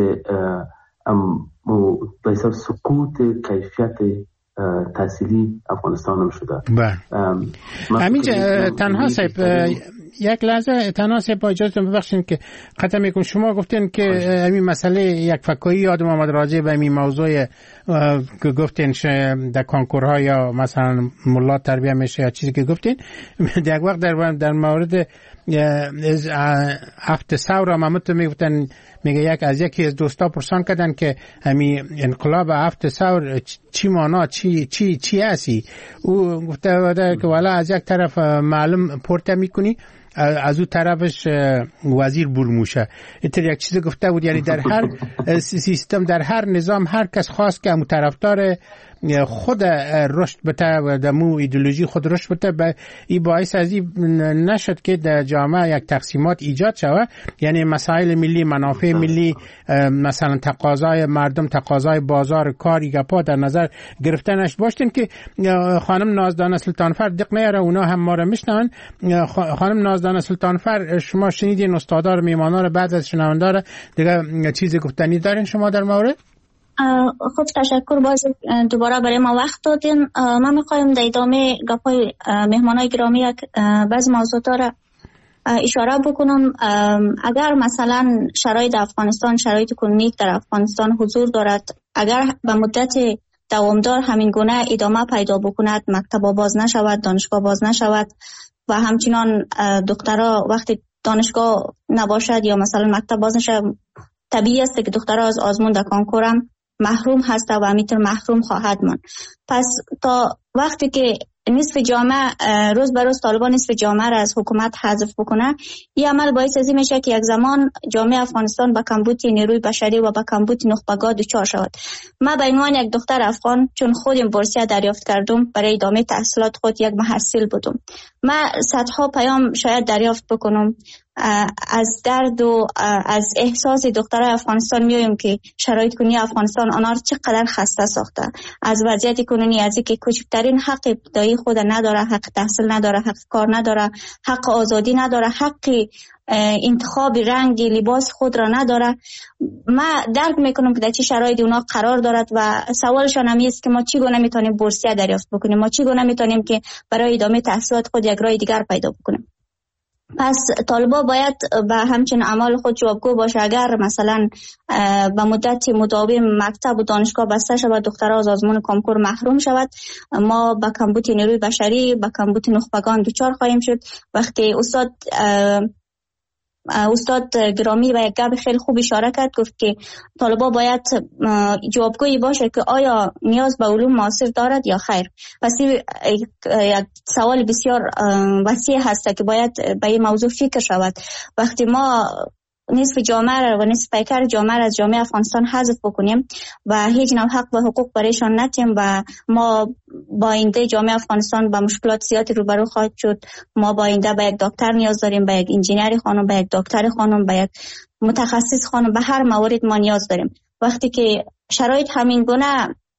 باعث سقوط کیفیت تحصیلی افغانستان هم شده. بله همین تنها صاحب یک لحظه تنها صاحب با اجازه ببخشید که قطع میکنم. شما گفتین که همین مسئله یک فکایی یادم آمد راجع به این موضوع که گفتین در کنکورها یا مثلا ملا تربیه میشه یا چیزی که گفتین یک وقت در در مورد هفت ثور هم همتون میگفتن، میگه یک از یکی از دوستا پرسان کردن که همین انقلاب هفت ثور چی مانا چی چی چی هستی؟ او گفته که والا از یک طرف معلوم پورته میکنی، از اون طرفش وزیر برموشه. اینطور یک چیز گفته بود، یعنی در هر سیستم در هر نظام هر کس خواست که طرفدار خود رشد بته و دمو ایدئولوژی خود رشد بته، به این باعث از این نشد که در جامعه یک تقسیمات ایجاد شود. یعنی مسائل ملی، منافع ملی، مثلا تقاضای مردم، تقاضای بازار کاری گپا در نظر گرفته نشد. باشتین که خانم نازدانه سلطانفر دق نیاره، اونا هم ما را میشنون. خانم نازدانه سلطانفر شما شنیدین استادار میمانا رو بعد از شنونده دیگه چیزی گفتنی دارین شما در مورد؟ خب تشکر، باز دوباره برای ما وقت دادین. ما میخوایم در ادامه گپای مهمانای گرامی یک بعض موضوعات را اشاره بکنم. اگر مثلا شرایط افغانستان، شرایط کنونی در افغانستان حضور دارد، اگر به مدت دوامدار همین گونه ادامه پیدا بکند، مکتب باز نشود، دانشگاه باز نشود و همچنان دخترها وقتی دانشگاه نباشد یا مثلا مکتب باز نشود، طبیعی است که دخترها از آزمون در کانکورم محروم هست و همیتر محروم خواهد ماند. پس تا وقتی که نصف جامعه روز به روز طالبان نصف جامعه را از حکومت حذف بکنه، این عمل باعث از این میشه که یک زمان جامعه افغانستان با کمبود نیروی بشری و با کمبود نخبگاه دچار شود. من به عنوان یک دختر افغان، چون خودم بورسیه دریافت کردم، برای ادامه تحصیلات خود یک محصل بودم، من صدها پیام شاید دریافت بکنم از درد و از احساس دخترای افغانستان میایم که شرایط کنونی افغانستان آنها را چقدر خسته ساخته، از وضعیت کنونی، از اینکه کوچکترین حق ابتدایی خود نداره، حق تحصیل نداره، حق کار نداره، حق آزادی نداره، حق انتخاب رنگ لباس خود را نداره. من درک میکنم که در چه شرایطی اونا قرار دارد و سوالشان هم است که ما چگونه میتونیم بورسیه دریافت بکنیم، ما چگونه میتونیم که برای ادامه تحصیلات خود یک راه دیگر پیدا بکنیم. پس طالبا باید به همچین اعمال خود جوابگو باشه. اگر مثلا به مدت مداوم مکتب و دانشگاه بسته شود، دخترها از آزمون کنکور محروم شود، ما با کمبود نیروی بشری، با کمبود نخبگان دچار خواهیم شد. وقتی استاد استاد گرامی و یک گپ خیلی خوب اشاره کرد، گفت که طالبا باید جوابگویی باشه که آیا نیاز به علوم معاصر دارد یا خیر. پس یک سوال بسیار وسیع هست که باید به این موضوع فکر شود. وقتی ما نصف جامعه و نصف پیکر جامعه از جامعه افغانستان حذف بکنیم و هیچ نوع حق و حقوق برایشان ندیم و ما با آینده جامعه افغانستان با مشکلات زیادی روبرو خواهد شد. ما با آینده به یک دکتر نیاز داریم، به یک انجینیر خانم، به یک دکتر خانم، به یک متخصص خانم، به هر مورد ما نیاز داریم. وقتی که شرایط همین گونه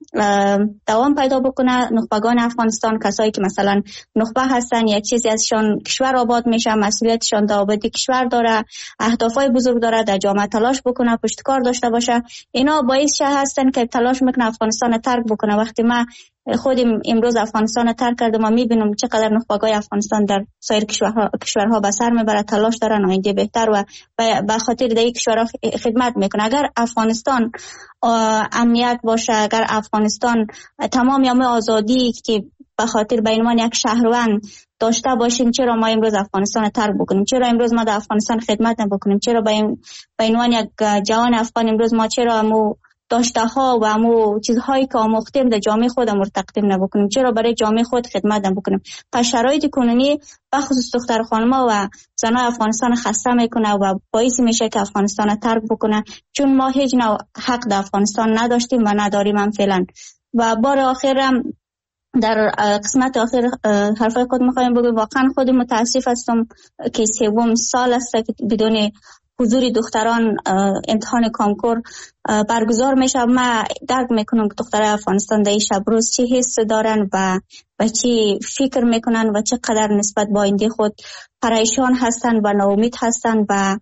دوام پیدا بکنه. نخبگان افغانستان، کسایی که مثلا نخبه هستن، یک چیزی ازشان کشور آباد میشه، مسئولیتشان در آبادی کشور داره، اهدافای بزرگ داره، در جامعه تلاش بکنه، پشتکار داشته باشه. اینا باعث هستن که تلاش میکنه افغانستان ترک بکنه. وقتی ما خودم امروز افغانستان ترک کردم، ما میبینم چقدر نخبگان افغانستان در سایر کشورها کشورها به سر میبره، تلاش دارن آینده بهتر و به خاطر در این کشورها خدمت میکنه. اگر افغانستان امنیت باشه، اگر افغانستان تمام یام آزادی که به خاطر به عنوان یک شهروند داشته باشیم، چرا ما امروز افغانستان ترک بکنیم؟ چرا امروز ما در افغانستان خدمت نبکنیم؟ چرا به عنوان یک جوان افغان امروز ما چرا مو داشته ها و مو چیزهایی که آموختیم در جامعه خودمون تقدیم نبکنیم؟ چرا برای جامعه خود خدمت نبکنیم؟ پس شرایط کنونی بخصوص دختر خانم‌ها و زنای افغانستان خسته میکنه و باعث میشه که افغانستان ترک بکنه، چون ما هیچ نوع حق در افغانستان نداشتیم و نداریم هم فعلا. و بار آخرم در قسمت آخر حرفای خود میخوایم بگم، واقعا خود متاسف هستم که سوم سال است که بدون حضور دختران امتحان کانکور برگزار میشه. من درک میکنم که دخترای افغانستان در این شب روز چی حس دارن و و چی فکر میکنن و چقدر نسبت با آینده خود پریشان هستن و ناامید هستن و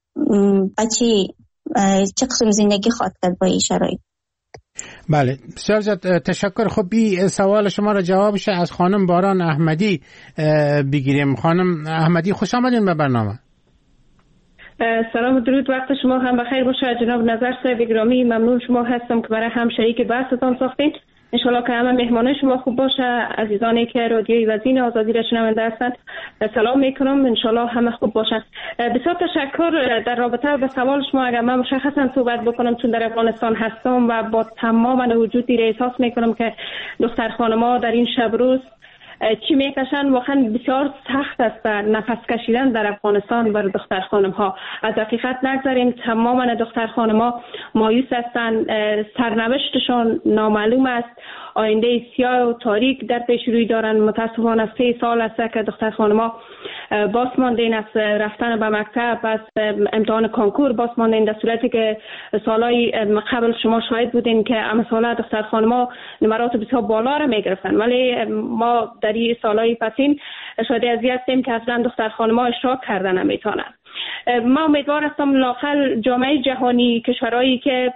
بچی چه قسم زندگی خواهد کرد با این شرایط. بله، بسیار زیاد تشکر. خب بی سوال شما را جوابش از خانم باران احمدی بگیریم. خانم احمدی خوش آمدین به برنامه. سلام و درود، وقت شما هم بخیر باشه جناب نظر صاحب گرامی. ممنون شما هستم که برای هم شریک بحثتان ساختین. انشالله که همه مهمانای شما خوب باشه. عزیزانی که رادیوی وزین آزادی را شنونده هستند سلام میکنم، انشالله همه خوب باشن. بسیار تشکر. در رابطه با سوال شما اگر من مشخصا صحبت بکنم، چون در افغانستان هستم و با تمام وجودی را احساس میکنم که دختر خانم‌ها در این شب روز چی میکشن، واقعا بسیار سخت است نفس کشیدن در افغانستان برای دختر خانم ها. از حقیقت نگذاریم، تمام دختر خانم ها مایوس هستند، سرنوشتشان نامعلوم است، آینده سیاه و تاریک در پیش روی دارند. متاسفانه سه سال است که دختر خانم ها باز ماندین از رفتن به مکتب، از امتحان کانکور باز ماندین، در صورتی که سالهای قبل شما شاهد بودین که امثال دختر خانم ها نمرات بسیار بالا را میگرفتن، ولی ما در این سالهای پسین شاید ازی هستیم که اصلا دختر خانم ها اشتراک کردن نمیتونن. ما امیدوار هستم لااقل جامعه جهانی، کشورهایی که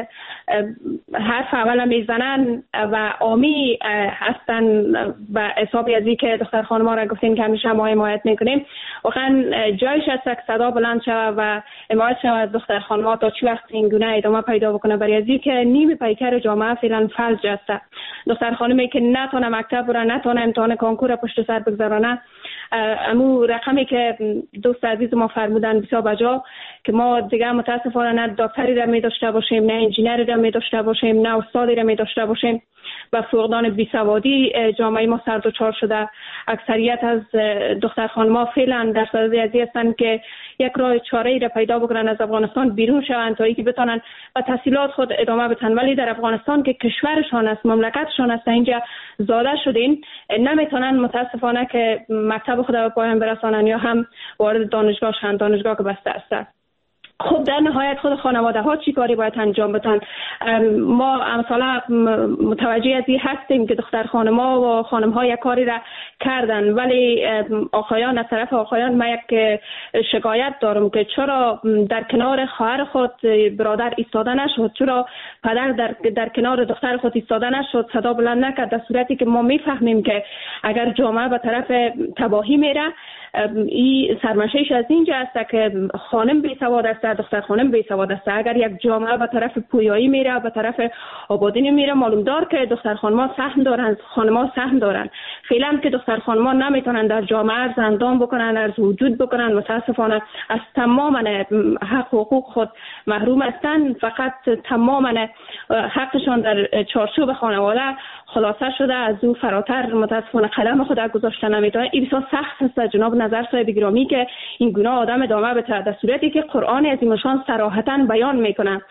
حرف اول میزنن و عامی هستن و حسابی از این که دختر خانم ها را گفتین که همیشه ما حمایت میکنیم، واقعا جایش هست که صدا بلند شود و حمایت شود از دختر خانم ها تا چه وقت این گونه ادامه پیدا بکنه، برای از این که نیم پیکر جامعه فعلا فلج است. دختر خانمی که نتونه مکتب بره، نتونه امتحان کانکور پشت سر بگذارونه، امو رقمی که دوست عزیز ما فرمودن بسیار بجا که ما دیگه متاسفانه نه دکتری را می داشته باشیم، نه انجینری را می داشته باشیم، نه استادی را می داشته باشیم و فقدان بیسوادی جامعه ما سر دچار شده. اکثریت از دختر خانم‌ها فعلا در صدد ازی هستند که یک راه چاره‌ای را پیدا بکنن، از افغانستان بیرون شوند تا اینکه بتونن و تحصیلات خود ادامه بدن، ولی در افغانستان که کشورشان است، مملکتشان است، اینجا زاده شدین، نمیتونن متاسفانه که مکتب خود به پایان برسانن یا هم وارد دانشگاه شوند، دانشگاه که بسته است. خب در نهایت خود خانواده ها چی کاری باید انجام بدن؟ ما مثلا متوجه از این هستیم که دختر خانم ها و خانم ها یک کاری را کردن، ولی آقایان، از طرف آقایان من یک شکایت دارم که چرا در کنار خواهر خود برادر ایستاده نشد، چرا پدر در, در کنار دختر خود ایستاده نشد، صدا بلند نکرد، در صورتی که ما میفهمیم که اگر جامعه به طرف تباهی میره، این سرمشهش از اینجا است که خانم بی سواد است، دختر خانم بی سواد است. اگر یک جامعه به طرف پویایی میره، به طرف آبادی میره، معلوم دار که دختر خانم‌ها سهم دارن، خانم‌ها سهم دارن. فعلا که دختر خانم‌ها نمیتونن در جامعه زندان بکنن، از وجود بکنن، متاسفانه از تمام حق و حقوق خود محروم هستن. فقط تمام حقشان در چارچوب خانواده خلاصه شده، از او فراتر متاسفانه قلم خود گذاشته نمیتونه. این بسیار سخت است جناب نظر صاحب گرامی که این گناه آدم ادامه بده، در صورتی که قرآن عظیم الشان صراحتاً بیان میکنه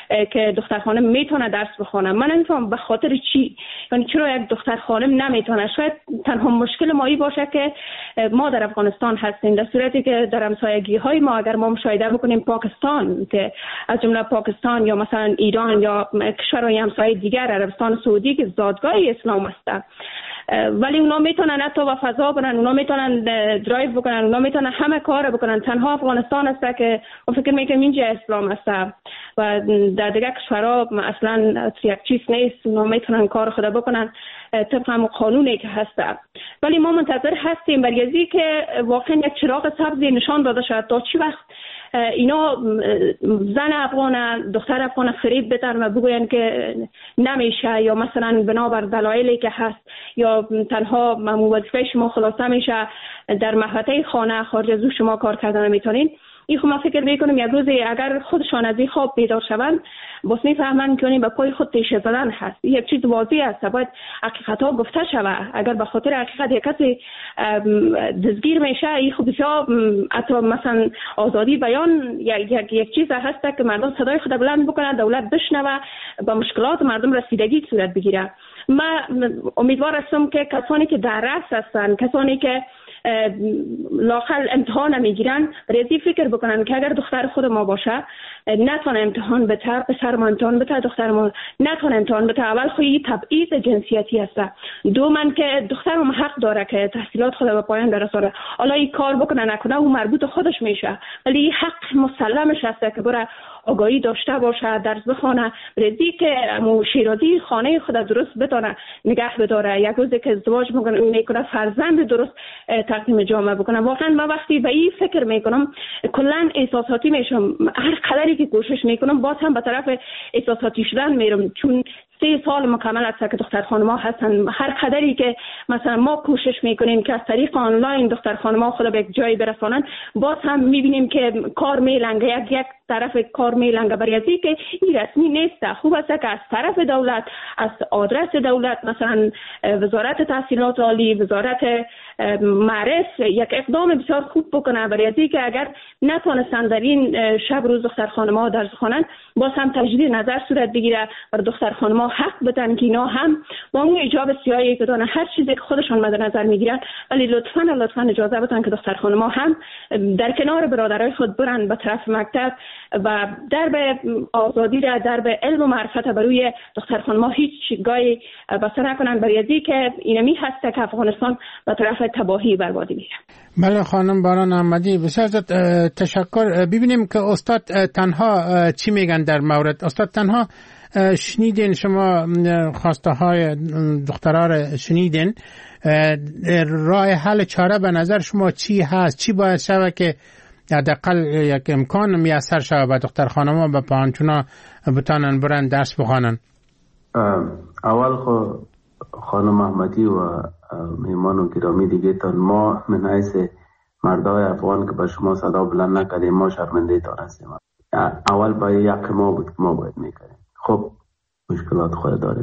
که دختر خانم میتونه درس بخونه. من نمیفهمم به خاطر چی، یعنی چرا یک دختر خانم نمیتونه. شاید تنها مشکل ما این باشه که ما در افغانستان هستیم، در صورتی که در همسایگی های ما اگر ما مشاهده بکنیم پاکستان که از جمله پاکستان یا مثلا ایران یا کشورهای همسایه دیگر، عربستان سعودی که زادگاه اسلام است، ولی اونا میتونن حتی و فضا برن، اونا میتونن درایو بکنن، اونا میتونن همه کار بکنن. تنها افغانستان است که ما فکر میکنیم اینجا اسلام است و در دیگه کشورها اصلا یک چیز نیست، اونا میتونن کار خود بکنن طبق هم قانونی که هست. ولی ما منتظر هستیم برای که واقعا یک چراغ سبزی نشان داده شد تا چی وقت اینا زن افغان دختر افغان فریب بدن و بگوین که نمیشه، یا مثلا بنابر دلایلی که هست یا تنها وظیفه شما خلاصه میشه در محوطه خانه، خارج از شما کار کردن نمیتونین. این خب من فکر میکنم یک روزی اگر خودشان از این خواب بیدار شوند باز میفهمن که این به پای خود تیشه زدن هست. یک چیز واضح است، باید حقیقتا گفته شود. اگر به خاطر حقیقت یک کسی دزگیر میشه، این خب بسیار حتی مثلا آزادی بیان یک, یک, یک چیز هست که مردم صدای خود بلند بکنن، دولت بشنوه، به مشکلات مردم رسیدگی صورت بگیره. من امیدوار هستم که کسانی که در رأس هستن، کسانی که لااقل امتحان نمیگیرن، برای فکر بکنن که اگر دختر خود ما باشه نتونه امتحان بده، پسر ما امتحان بده، دختر ما نتونه امتحان بده. اول خودی تبعیض جنسیتی است. دومن که دختر ما حق داره که تحصیلات خود به پایان برسونه. حالا این کار بکنه نکنه او مربوط خودش میشه، ولی حق مسلمش است که بره آگاهی داشته باشه، درس بخونه، برای که مو شیرازی خانه خود درست بتونه نگه بداره. یک روزی که ازدواج میکنه فرزند درست تقدیم جامعه بکنه. واقعا من وقتی به این فکر میکنم کلا احساساتی میشم. هر قدری که کوشش میکنم باز هم به طرف احساساتی شدن میرم، چون سه سال مکمل است که دختر خانم‌ها هستن. هر قدری که مثلا ما کوشش میکنیم که از طریق آنلاین دختر خانم‌ها خود به یک جایی برسانن، باز هم میبینیم که کار میلنگه، یک یک طرف کار میلنگه، برای که این رسمی نیست. خوب است که از طرف دولت، از آدرس دولت، مثلا وزارت تحصیلات عالی، وزارت معرف یک اقدام بسیار خوب بکنه، برای که اگر نتونستن در این شب روز دختر خانم‌ها درس خوانن، باز هم تجدید نظر صورت بگیره بر دختر خانم‌ها حق بدن که اینا هم با اون ایجاب سیاهی که دارن هر چیزی که خودشان مد نظر میگیرن، ولی لطفاً لطفاً اجازه بدن که دختر خانم‌ها هم در کنار برادرای خود برن به طرف مکتب و درب آزادی را، درب علم و معرفت برای دختر خانم‌ها هیچ گاهی بسته نکنن، برای که اینمی هست که افغانستان به طرف تباهی بربادی میره. بله خانم باران احمدی، بسیار تشکر. ببینیم که استاد تنها چی میگن در مورد. استاد تنها شنیدین، شما خواسته های دخترها شنیدین، راه حل چاره به نظر شما چی هست؟ چی باید شود که حداقل یک امکان میسر شود به دختر خانم‌ها به پانتونا بتانن برن درس بخوانن؟ اول خو خانم احمدی و میمان و گرامی دیگه تان، ما من حیث مردای افغان که به شما صدا بلند نکردیم، ما شرمنده تان هستیم. اول با یک ما بود که ما باید میکردیم. خب مشکلات خود داریم.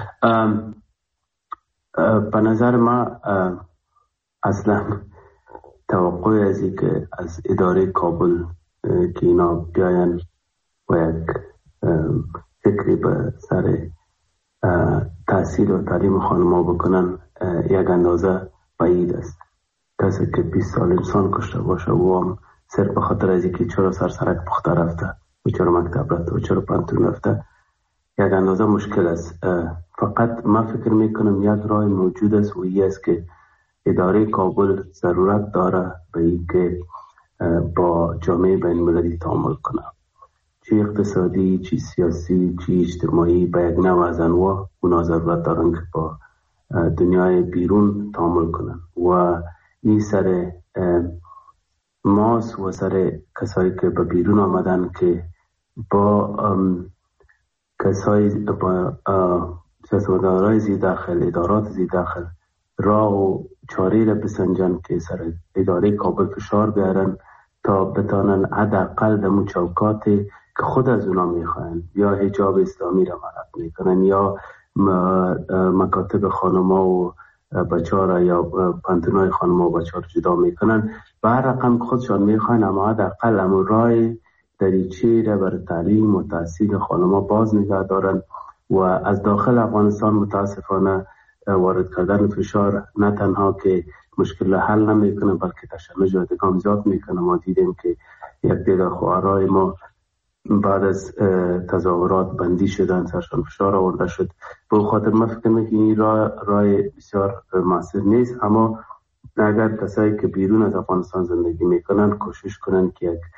به نظر ما اصلا توقع از این که از اداره کابل که اینا بیاین و یک فکری به سر تحصیل و تعلیم خانم‌ها بکنن یک اندازه بعید است. کسی که بیست سال انسان کشته باشه و هم صرف به خاطر از اینکه چرا سرسرک پخته رفته و چرا مکتب رفته و چرا پانتون رفته یک اندازه مشکل است. فقط من فکر میکنم یک راه موجود است و این است که اداره کابل ضرورت داره به این که با جامعه بین المللی تعامل کنه، چی اقتصادی، چی سیاسی، چی اجتماعی، به یک نوع از انواع اونا ضرورت دارن که با دنیای بیرون تعامل کنن و این سر ماس و سر کسایی که به بیرون آمدن که با کسایی با سیاستمدارای زی داخل، ادارات زی داخل راه و چاره را بسنجن که سر اداره کابل فشار بیارن تا بتانن حداقل دمو چوکاتی که خود از اونا میخواین، یا حجاب اسلامی را ملعب میکنن یا مکاتب خانما و بچه ها را یا پانتونای خانما و بچه ها را جدا میکنن، به هر رقم خودشان میخواین، اما حداقل همون راه دریچه را برای تعلیم و تحصیل خانم‌ها باز نگه دارن و از داخل افغانستان متاسفانه وارد کردن فشار نه تنها که مشکل حل نمیکنه بلکه تشنج و ادغام زیاد میکنه. ما دیدیم که یک دیگر خواهرای ما بعد از تظاهرات بندی شدن، سرشان فشار آورده شد. به خاطر ما فکر میکنم که این راه راه بسیار موثر نیست، اما اگر کسایی که بیرون از افغانستان زندگی میکنن کوشش کنن که یک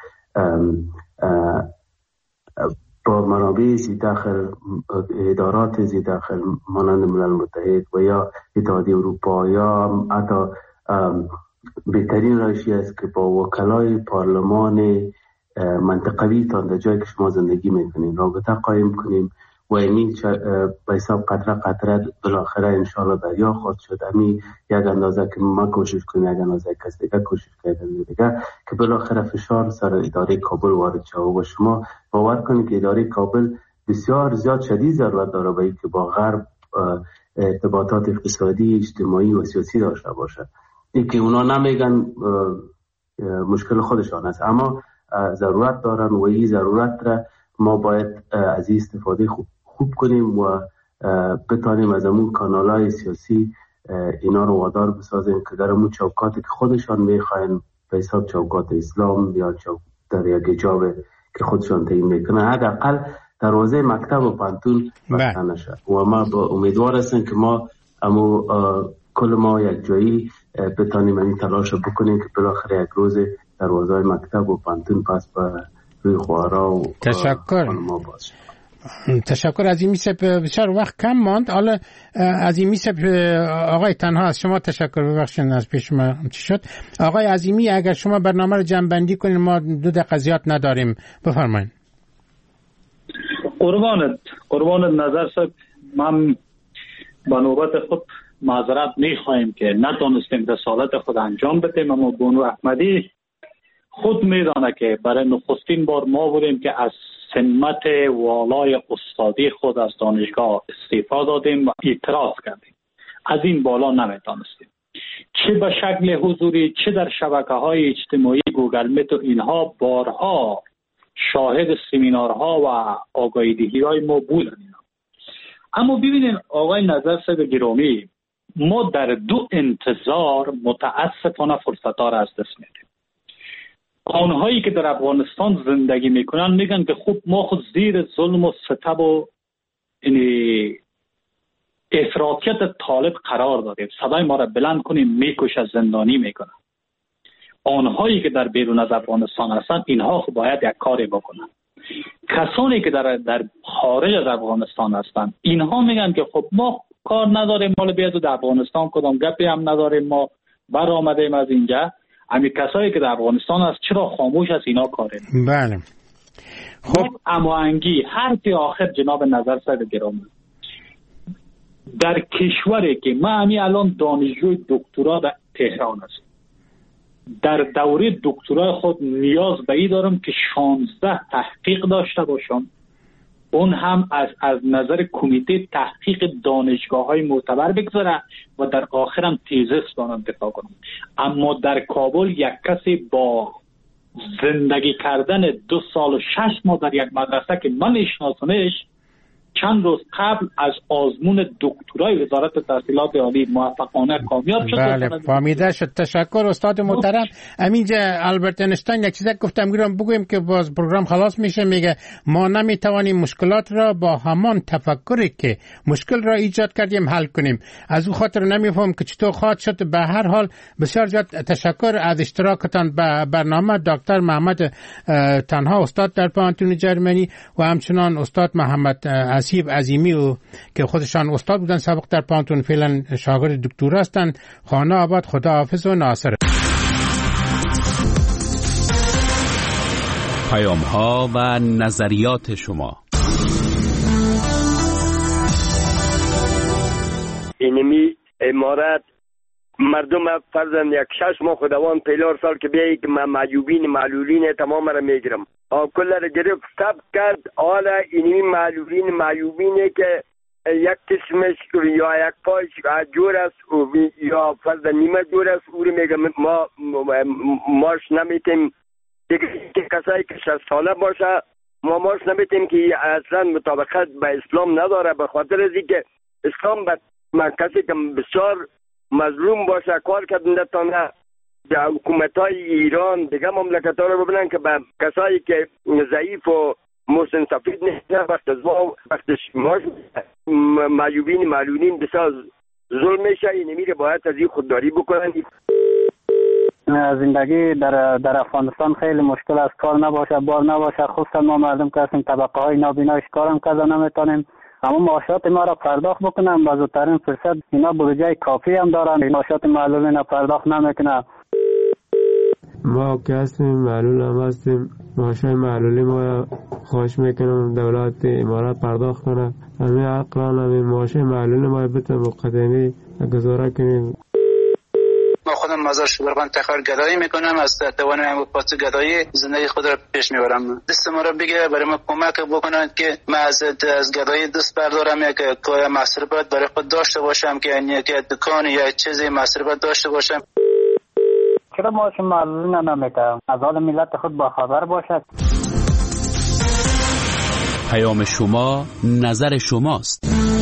با منابع زی داخل، ادارات زی داخل مانند ملل متحد و یا اتحادیه اروپا یا حتی بهترین راهی است که با وکلای پارلمان منطقوی تا در جایی که شما زندگی میکنین رابطه قایم کنیم و این به حساب قطره قطره بالاخره انشاءالله دریا خواهد شد. همین یک اندازه که ما کوشش کنیم، یک اندازه کس دیگه کوشش کنیم دیگه که بالاخره فشار سر اداره کابل وارد شد و شما باور کنید که اداره کابل بسیار زیاد شدید ضرورت داره به اینکه با غرب ارتباطات اقتصادی، اجتماعی و سیاسی داشته باشه. این که اونا نمیگن مشکل خودشان است، اما ضرورت دارن و این ضرورت را ما باید از این استفاده خوب, خوب کنیم و بتانیم از امون کانالای سیاسی اینا رو وادار بسازیم که در امون چوکاتی که خودشان میخواین به حساب چوکات اسلام یا چوک در یک جاب که خودشان تعیین میکنن حداقل دروازه مکتب و پانتون بسته نشه. و ما با امیدوار هستیم که ما امو کل ما یک جایی بتانیم این تلاش بکنیم که بالاخره یک روز دروازه مکتب و پانتون پس به روی خوارا و تشکر ما باز. تشکر از این میسه. بسیار وقت کم ماند. حالا از این میسه آقای تنها از شما تشکر. ببخشید از پیش ما چی شد. آقای عظیمی اگر شما برنامه رو جمع بندی کنید، ما دو دقیقه زیاد نداریم، بفرمایید. قربانت قربانت نظر صاحب، من با نوبت خود معذرت میخواهیم که نتونستیم رسالت خود انجام بدیم، اما بونو احمدی خود میدانه که برای نخستین بار ما بودیم که از سمت والای استادی خود از دانشگاه استعفا دادیم و اعتراض کردیم. از این بالا نمیتونستیم، چه به شکل حضوری چه در شبکه های اجتماعی گوگل میت و اینها بارها شاهد سمینارها و آگاهی دهی های ما بودن. اما ببینید آقای نظر صاحب گرامی، ما در دو انتظار متاسفانه فرصت‌ها را از دست میدیم. آنهایی که در افغانستان زندگی میکنن میگن که خب ما خود زیر ظلم و ستم و یعنی افراطیت طالب قرار دادیم، صدای ما را بلند کنیم میکشه، زندانی میکنن. آنهایی که در بیرون از افغانستان هستن اینها خب باید یک کاری بکنن. کسانی که در در خارج از افغانستان هستن اینها میگن که خب ما کار نداریم، مال بیاد در افغانستان کدام گپی هم نداریم، ما بر آمدیم از اینجا. همین کسایی که در افغانستان هست چرا خاموش از اینا کاره؟ بله. خب اموانگی حرف آخر جناب نظر صاحب گرامی، در کشوری که من همین الان دانشجوی دکترا در تهران هستم، در دوره دکترای خود نیاز به این دارم که شانزده تحقیق داشته باشم، اون هم از از نظر کمیته تحقیق دانشگاه های معتبر بگذاره و در آخرم تیزس دانم دفاع کنم. اما در کابل یک کسی با زندگی کردن دو سال و شش ماه در یک مدرسه که من اشناسمش چند روز قبل از آزمون دکترای وزارت تحصیلات عالی موفقانه کامیاب شد. بله فهمیده شد. تشکر استاد محترم. همینجا البرت اینشتین یک چیزی گفتم گیرم بگویم که باز پروگرام خلاص میشه. میگه ما نمیتوانیم مشکلات را با همان تفکری که مشکل را ایجاد کردیم حل کنیم. از او خاطر نمیفهم که چطور خواهد شد. به هر حال بسیار زیاد تشکر از اشتراکتان به برنامه دکتر محمد تنها استاد در پانتون جرمنی و همچنان استاد محمد حسیب عظیمی و که خودشان استاد بودن سابق در پانتون، فعلا شاگرد دکترا هستند. خانه آباد، خداحافظ و ناصر. پیام ها و نظریات شما. اینمی امارت مردم فرضاً یک شش ماه خداوند پیلار سال که بیایی که من معیوبین معلولین تمام را میگیرم کل را گرفت سب کرد. حالا اینمی معلولین معیوبینه که یک قسمش یا یک پایش جور است یا فرضاً نیمه جور است او رو میگم ما ماش نمیتیم دیگه که کسایی که شصت ساله باشه ما ماش نمیتیم که اصلا مطابقت به اسلام نداره، به خاطر از اینکه اسلام به کسی که بسیار مظلوم باشه کار کردن تانه در حکومت های ایران دیگه مملکت ها رو ببینن که به کسایی که ضعیف و محسن سفید نیستن وقت از ما وقت ماش معیوبین معلولین بسیار ظلم میشه. این میره باید از این خودداری بکنن. زندگی در در افغانستان خیلی مشکل است، کار نباشه بار نباشه، خصوصا ما مردم که هستیم طبقه های نابینایش کارم کرده نمیتونیم، اما معاشات ما را پرداخت بکنم با زودترین فرصت. اینا بودجه کافی هم دارن، معاشات معلولین را پرداخت نمیکنه. ما که هستیم معلول هم هستیم، معاشای معلولی ما خواهش میکنم دولت امارات پرداخت کنه، همین اقلان همین معاشای معلولی ما بتن مقدمی گزاره کنیم. ما خودم مزار شبرغان تخار گدایی میکنم، از توانم پاس گدایی زندگی خود را پیش میبرم. دست ما را بگیره برای ما کمک بکنند که من از از گدایی دست بردارم، یک کار مصرفات برای خود داشته باشم، که یک دکان یا چیزی مصرفات داشته باشم. چرا معاش معلولین نمیکنم؟ از حال ملت خود با خبر باشد. پیام شما نظر شماست.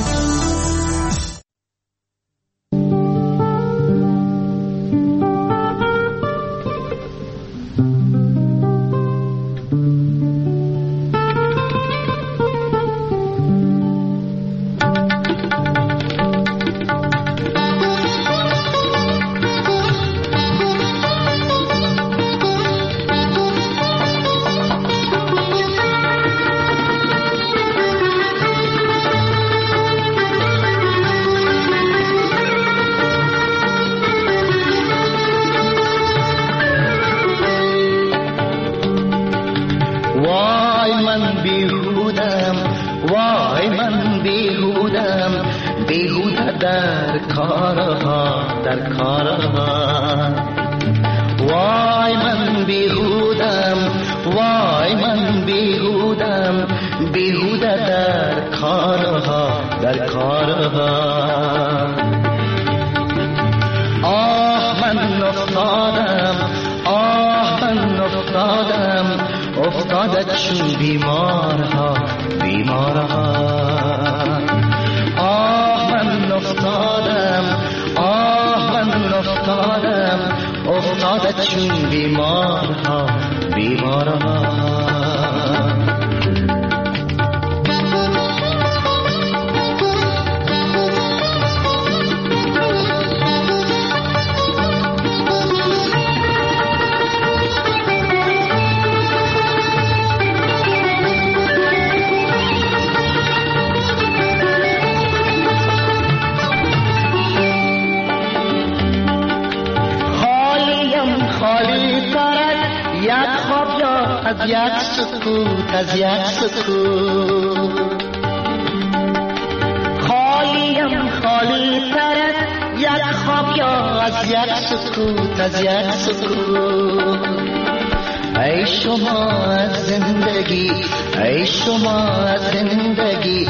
ای شما از زندگی، ای شما از زندگی،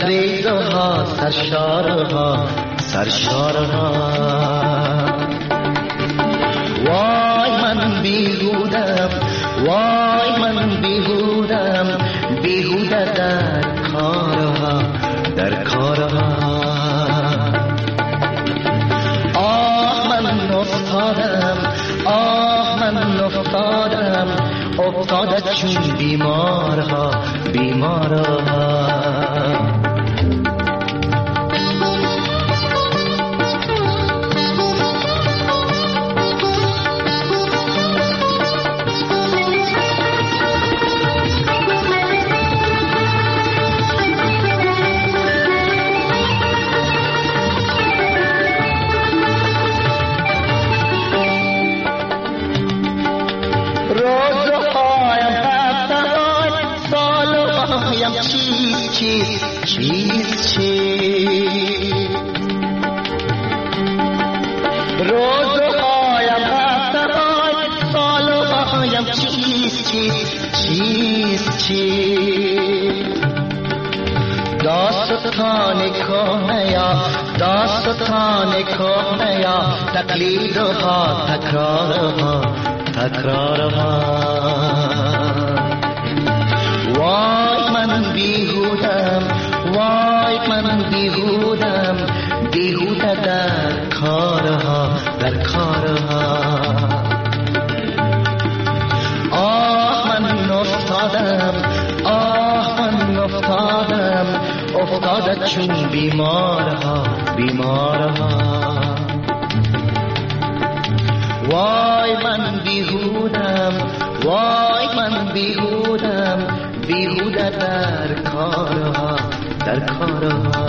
لبریزها سرشارها سرشارها. وای من بیهودم، وای من بیهودم، بیهوده در کارها در کارها. آه من افتادم، آه من افتادم، افتاده چون بیمارها بیمارها. چیز چیز چیز روزهایم هفته‌های سالهایم چیز چیز چیز چیز. داستان کهنه یا داستان کهنه یا تقلیدها تکرارها تکرارها. افتاده چون بیمارها بیمارها. وای من بیهودم وای من بیهودم بیهوده در کارها در کارها.